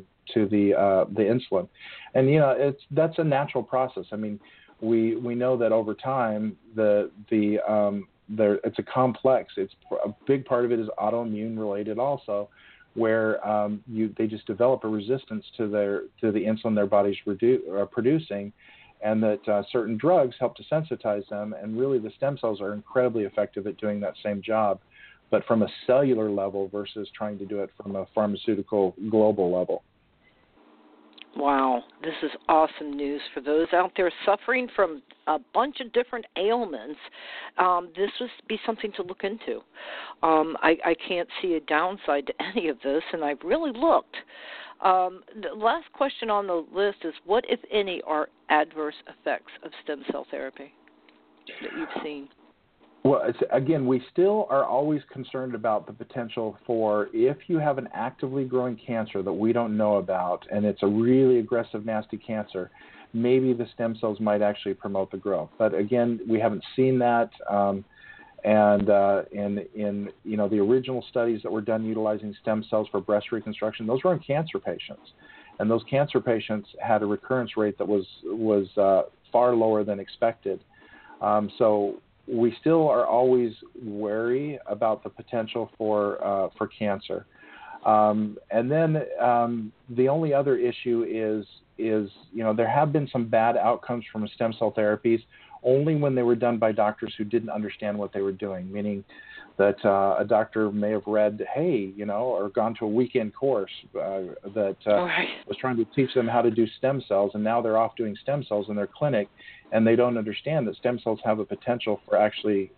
insulin. And that's a natural process. I mean, we know that over time it's a complex. It's a big part of it is autoimmune related also, where they just develop a resistance to the insulin their body's producing, and that certain drugs help to sensitize them. And really, the stem cells are incredibly effective at doing that same job, but from a cellular level versus trying to do it from a pharmaceutical global level. Wow, this is awesome news for those out there suffering from a bunch of different ailments. This would be something to look into. I can't see a downside to any of this, and I've really looked. The last question on the list is, what, if any, are adverse effects of stem cell therapy that you've seen? Well, again, we still are always concerned about the potential for, if you have an actively growing cancer that we don't know about, and it's a really aggressive, nasty cancer, maybe the stem cells might actually promote the growth. But again, we haven't seen that. And in the original studies that were done utilizing stem cells for breast reconstruction, those were in cancer patients, and those cancer patients had a recurrence rate that was far lower than expected. So we still are always wary about the potential for cancer. And then the only other issue is there have been some bad outcomes from stem cell therapies only when they were done by doctors who didn't understand what they were doing, meaning that a doctor may have read, or gone to a weekend course that was trying to teach them how to do stem cells, and now they're off doing stem cells in their clinic, and they don't understand that stem cells have a potential for actually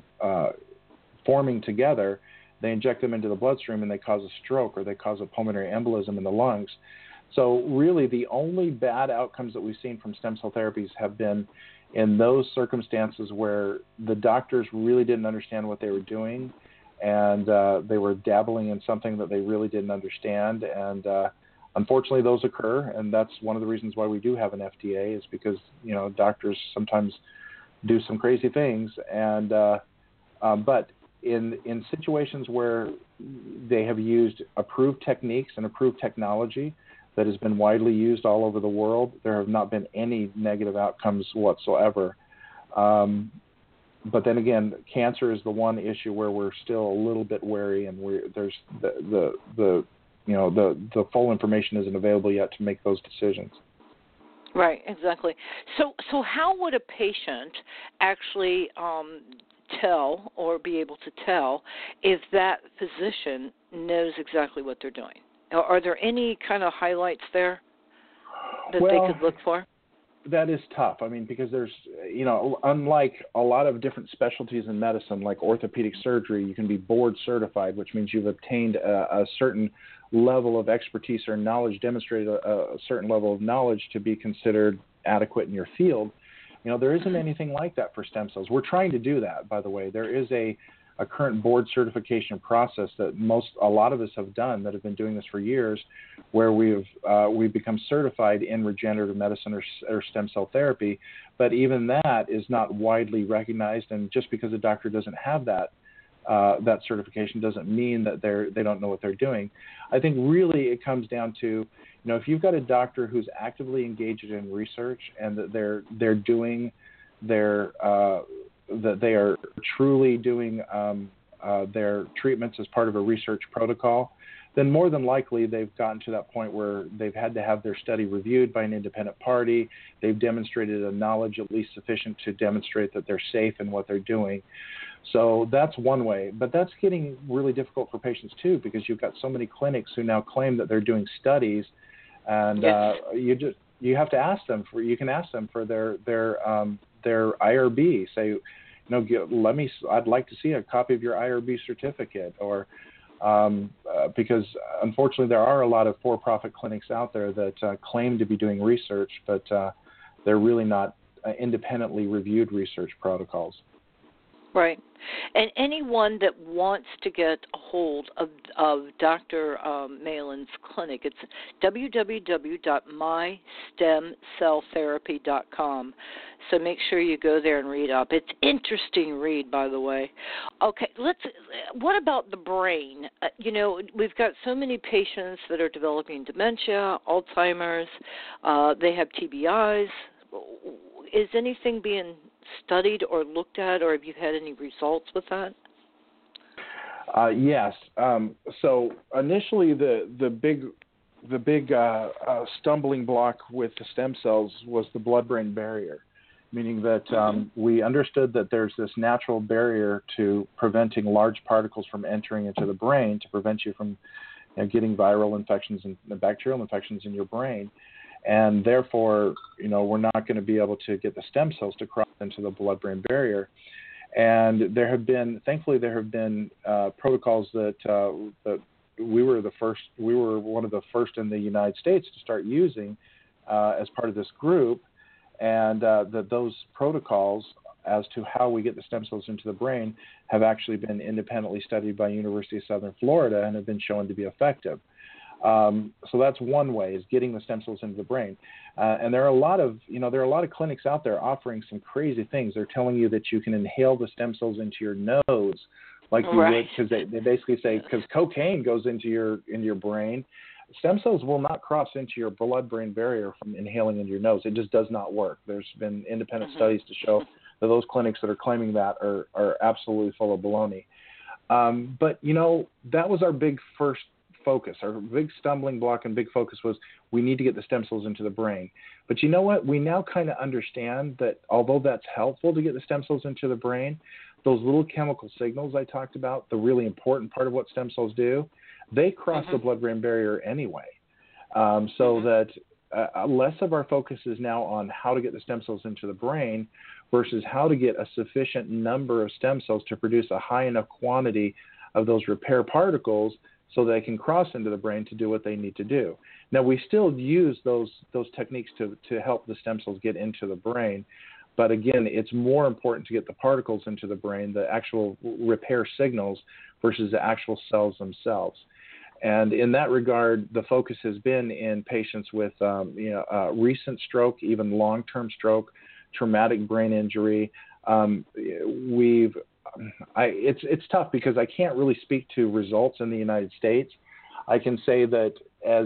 forming together. They inject them into the bloodstream and they cause a stroke, or they cause a pulmonary embolism in the lungs. So really the only bad outcomes that we've seen from stem cell therapies have been in those circumstances where the doctors really didn't understand what they were doing, and they were dabbling in something that they really didn't understand. And unfortunately, those occur, and that's one of the reasons why we do have an FDA, is because, you know, doctors sometimes do some crazy things. And but in situations where they have used approved techniques and approved technology that has been widely used all over the world, there have not been any negative outcomes whatsoever. But then again, cancer is the one issue where we're still a little bit wary, and there's the full information isn't available yet to make those decisions. Right, exactly. So how would a patient actually tell or be able to tell if that physician knows exactly what they're doing? Are there any kind of highlights there that they could look for? That is tough. I mean, because there's, you know, unlike a lot of different specialties in medicine, like orthopedic surgery, you can be board certified, which means you've obtained a certain level of expertise or knowledge, demonstrated a certain level of knowledge to be considered adequate in your field. You know, there isn't anything like that for stem cells. We're trying to do that, by the way. There is a current board certification process that a lot of us have done, that have been doing this for years, where we've become certified in regenerative medicine or stem cell therapy. But even that is not widely recognized, and just because a doctor doesn't have that certification doesn't mean that they don't know what they're doing. I think really it comes down to, you know, if you've got a doctor who's actively engaged in research and that they're doing that they are truly doing their treatments as part of a research protocol, then more than likely they've gotten to that point where they've had to have their study reviewed by an independent party. They've demonstrated a knowledge at least sufficient to demonstrate that they're safe in what they're doing. So that's one way. But that's getting really difficult for patients too, because you've got so many clinics who now claim that they're doing studies, and you have to ask them for. You can ask them for their IRB. Say, you know, I'd like to see a copy of your IRB certificate, or because unfortunately there are a lot of for-profit clinics out there that claim to be doing research, but they're really not independently reviewed research protocols. Right. And anyone that wants to get a hold of Dr. Malan's clinic, it's www.mystemcelltherapy.com. So make sure you go there and read up. It's interesting read, by the way. Okay, what about the brain? You know, we've got so many patients that are developing dementia, Alzheimer's, they have TBIs. Is anything being studied or looked at, or have you had any results with that? Yes. So initially, the big stumbling block with the stem cells was the blood-brain barrier, meaning that we understood that there's this natural barrier to preventing large particles from entering into the brain, to prevent you from getting viral infections and bacterial infections in your brain. And therefore, you know, we're not going to be able to get the stem cells to cross into the blood-brain barrier. And thankfully, there have been protocols that we were one of the first in the United States to start using as part of this group, and that those protocols as to how we get the stem cells into the brain have actually been independently studied by University of Southern Florida and have been shown to be effective. So that's one way, is getting the stem cells into the brain. And there are a lot of clinics out there offering some crazy things. They're telling you that you can inhale the stem cells into your nose, like you would, because they basically say, because cocaine goes into your brain, stem cells will not cross into your blood-brain barrier from inhaling into your nose. It just does not work. There's been independent studies to show that those clinics that are claiming that are absolutely full of baloney. But, you know, that was our big first focus. Our big stumbling block and big focus was we need to get the stem cells into the brain. But you know what? We now kind of understand that although that's helpful to get the stem cells into the brain, those little chemical signals I talked about, the really important part of what stem cells do, they cross the blood-brain barrier anyway. So that less of our focus is now on how to get the stem cells into the brain versus how to get a sufficient number of stem cells to produce a high enough quantity of those repair particles so they can cross into the brain to do what they need to do. Now, we still use those techniques to help the stem cells get into the brain, But again, it's more important to get the particles into the brain, the actual repair signals, versus the actual cells themselves. And in that regard, the focus has been in patients with recent stroke, even long-term stroke, traumatic brain injury. It's tough because I can't really speak to results in the United States. I can say that as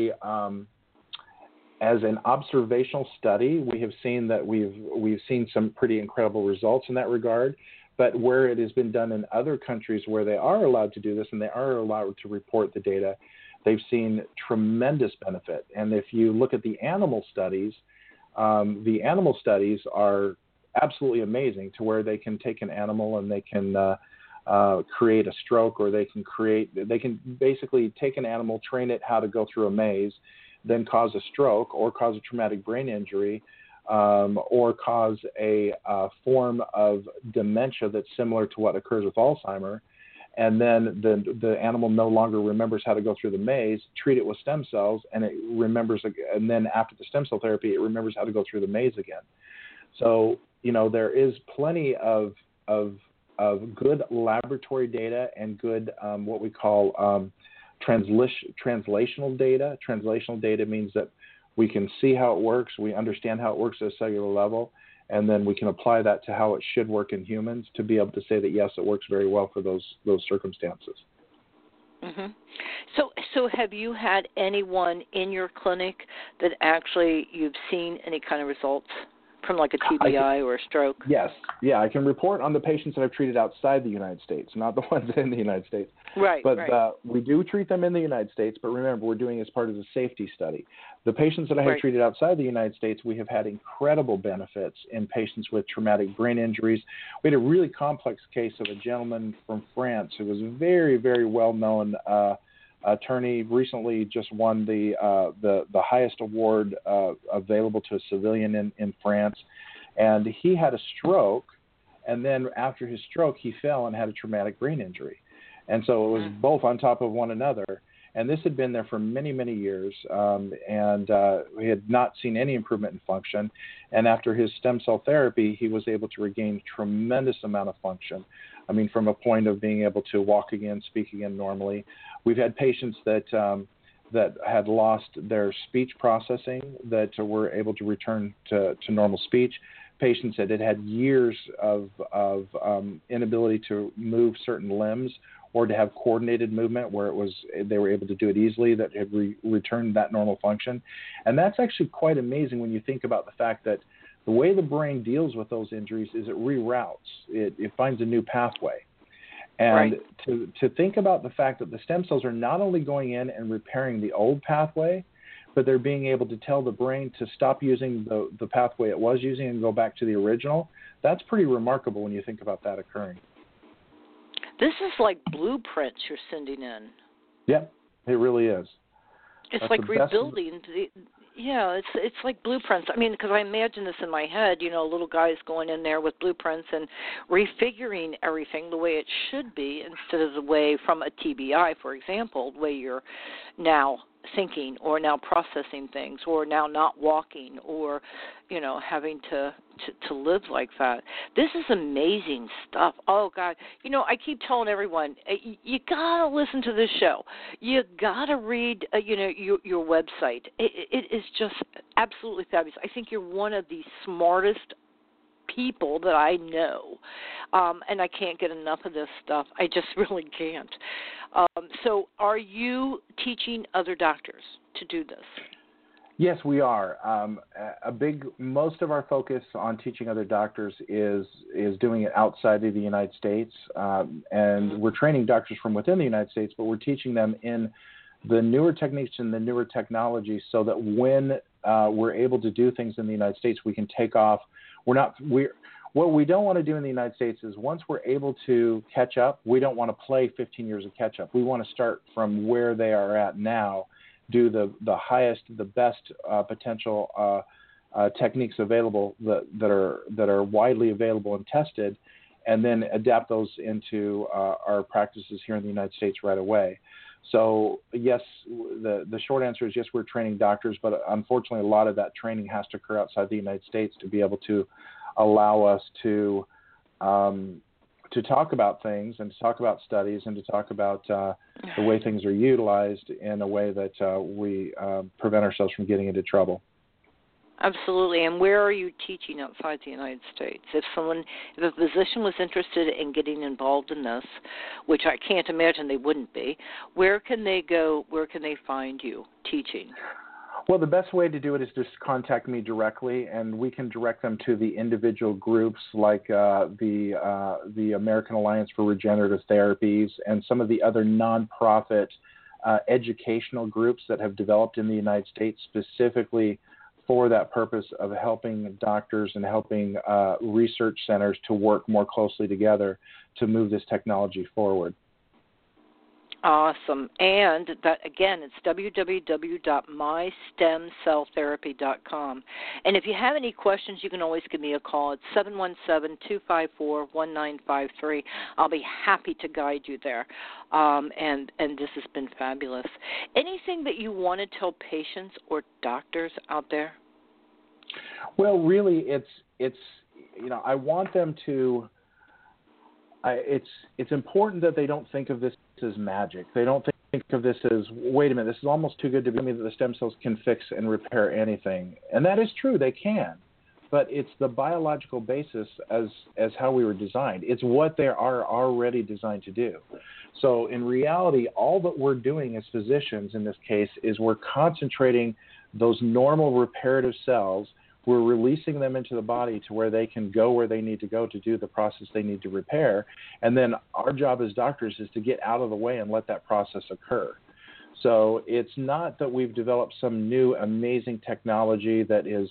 an observational study, we have seen that we've seen some pretty incredible results in that regard. But where it has been done in other countries where they are allowed to do this and they are allowed to report the data, they've seen tremendous benefit. And if you look at the animal studies are absolutely amazing, to where they can take an animal and they can create a stroke, or they can basically take an animal, train it how to go through a maze, then cause a stroke or cause a traumatic brain injury, or cause a form of dementia that's similar to what occurs with Alzheimer. And then the animal no longer remembers how to go through the maze, treat it with stem cells, and it remembers, and then after the stem cell therapy, it remembers how to go through the maze again. So, there is plenty of good laboratory data and good what we call translational data. Translational data means that we can see how it works, we understand how it works at a cellular level, and then we can apply that to how it should work in humans to be able to say that, yes, it works very well for those circumstances. Mm-hmm. So have you had anyone in your clinic that actually you've seen any kind of results from, like a TBI or a stroke? Yes. Yeah, I can report on the patients that I've treated outside the United States, not the ones in the United States. Right. But we do treat them in the United States, but remember, we're doing it as part of the safety study. The patients that I have treated outside the United States, we have had incredible benefits in patients with traumatic brain injuries. We had a really complex case of a gentleman from France who was a very, very well-known attorney, recently just won the highest award available to a civilian in France. And he had a stroke, and then after his stroke, he fell and had a traumatic brain injury. And so it was both on top of one another. And this had been there for many, many years, and we had not seen any improvement in function. And after his stem cell therapy, he was able to regain tremendous amount of function. I mean, from a point of being able to walk again, speak again normally. We've had patients that had lost their speech processing that were able to return to normal speech. Patients that had had years of inability to move certain limbs or to have coordinated movement where they were able to do it easily, that have returned that normal function. And that's actually quite amazing when you think about the fact that the way the brain deals with those injuries is it reroutes. It finds a new pathway. And to think about the fact that the stem cells are not only going in and repairing the old pathway, but they're being able to tell the brain to stop using the pathway it was using and go back to the original, that's pretty remarkable when you think about that occurring. This is like blueprints you're sending in. Yep, it really is. It's like rebuilding it's like blueprints. I mean, because I imagine this in my head, little guys going in there with blueprints and refiguring everything the way it should be instead of the way from a TBI, for example, the way you're now thinking or now processing things or now not walking or, having to live like that. This is amazing stuff. Oh, God. I keep telling everyone, you got to listen to this show. You got to read, your website. It is just absolutely fabulous. I think you're one of the smartest people that I know, and I can't get enough of this stuff. I just really can't. So are you teaching other doctors to do this? Yes, we are. Most of our focus on teaching other doctors is doing it outside of the United States, and we're training doctors from within the United States, but we're teaching them in the newer techniques and the newer technologies so that when we're able to do things in the United States, we can take off. What we don't want to do in the United States is once we're able to catch up, we don't want to play 15 years of catch up. We want to start from where they are at now, do the highest, the best potential techniques available that are widely available and tested, and then adapt those into our practices here in the United States right away. So yes, the short answer is yes, we're training doctors, but unfortunately a lot of that training has to occur outside the United States to be able to allow us to talk about things and to talk about studies and to talk about the way things are utilized in a way that we prevent ourselves from getting into trouble. Absolutely. And where are you teaching outside the United States? If a physician was interested in getting involved in this, which I can't imagine they wouldn't be, where can they go? Where can they find you teaching? Well, the best way to do it is just contact me directly, and we can direct them to the individual groups like the American Alliance for Regenerative Therapies and some of the other nonprofit educational groups that have developed in the United States specifically for that purpose of helping doctors and helping research centers to work more closely together to move this technology forward. Awesome. And that, again, it's www.mystemcelltherapy.com. And if you have any questions, you can always give me a call. It's 717-254-1953. I'll be happy to guide you there. And this has been fabulous. Anything that you want to tell patients or doctors out there? Well, really, it's I want them to. It's important that they don't think of this as magic. They don't think of this as, wait a minute, this is almost too good to be me that the stem cells can fix and repair anything. And that is true, they can. But it's the biological basis as how we were designed. It's what they are already designed to do. So in reality, all that we're doing as physicians in this case is we're concentrating those normal reparative cells. We're releasing them into the body to where they can go where they need to go to do the process they need to repair. And then our job as doctors is to get out of the way and let that process occur. So it's not that we've developed some new amazing technology that is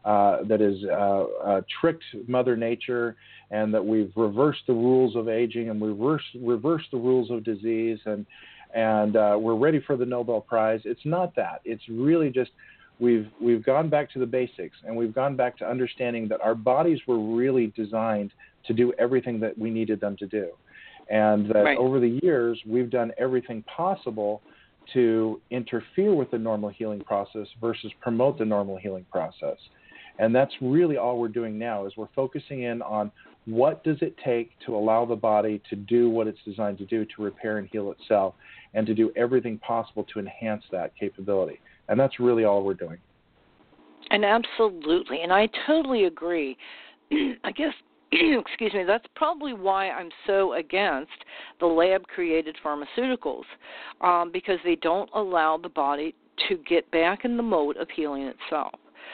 tricked Mother Nature and that we've reversed the rules of aging and reversed the rules of disease and we're ready for the Nobel Prize. It's not that. It's really just we've gone back to the basics, and we've gone back to understanding that our bodies were really designed to do everything that we needed them to do. And that over the years, we've done everything possible to interfere with the normal healing process versus promote the normal healing process. And that's really all we're doing now is we're focusing in on what does it take to allow the body to do what it's designed to do, to repair and heal itself, and to do everything possible to enhance that capability. And that's really all we're doing. And absolutely. And I totally agree. I guess, excuse me, that's probably why I'm so against the lab-created pharmaceuticals, because they don't allow the body to get back in the mode of healing itself.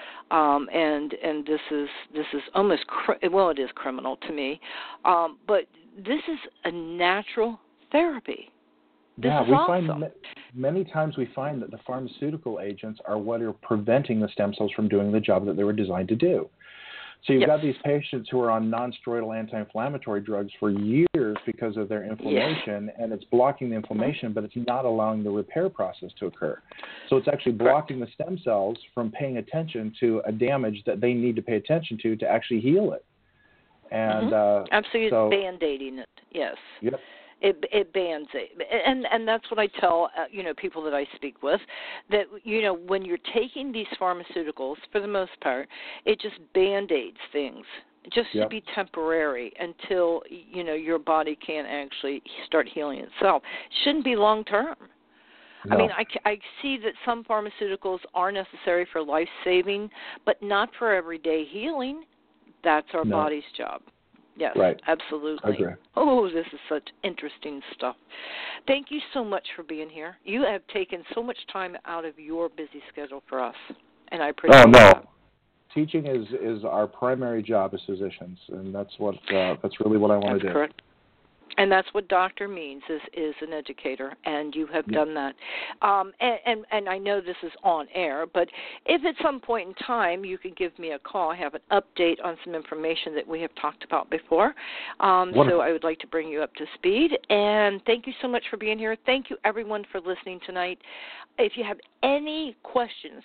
And this is almost, it is criminal to me, but this is a natural therapy. This is awesome. Find many times we find that the pharmaceutical agents are what are preventing the stem cells from doing the job that they were designed to do. So you've got these patients who are on non-steroidal anti-inflammatory drugs for years because of their inflammation, and it's blocking the inflammation, but it's not allowing the repair process to occur. So it's actually blocking the stem cells from paying attention to a damage that they need to pay attention to actually heal it. And absolutely, so, band-aiding it. Yes. Yep. It bans it, and that's what I tell people that I speak with, that when you're taking these pharmaceuticals, for the most part, it just band-aids things just to be temporary until your body can actually start healing itself. It shouldn't be long term. No. I mean, I see that some pharmaceuticals are necessary for life-saving, but not for everyday healing. That's our body's job. Yes, absolutely. I agree. Oh, this is such interesting stuff. Thank you so much for being here. You have taken so much time out of your busy schedule for us, and I appreciate that. Teaching is our primary job as physicians, and that's really what I want to do. Correct. And that's what doctor means, is an educator, and you have done that. And I know this is on air, but if at some point in time you could give me a call, I have an update on some information that we have talked about before. So I would like to bring you up to speed. And thank you so much for being here. Thank you, everyone, for listening tonight. If you have any questions,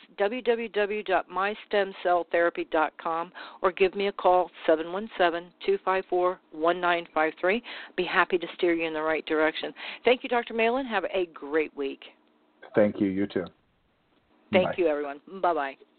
www.mystemcelltherapy.com, or give me a call, 717-254-1953. Be happy to steer you in the right direction. Thank you, Dr. Malin. Have a great week. Thank you. You too. Thank you, everyone. Bye-bye.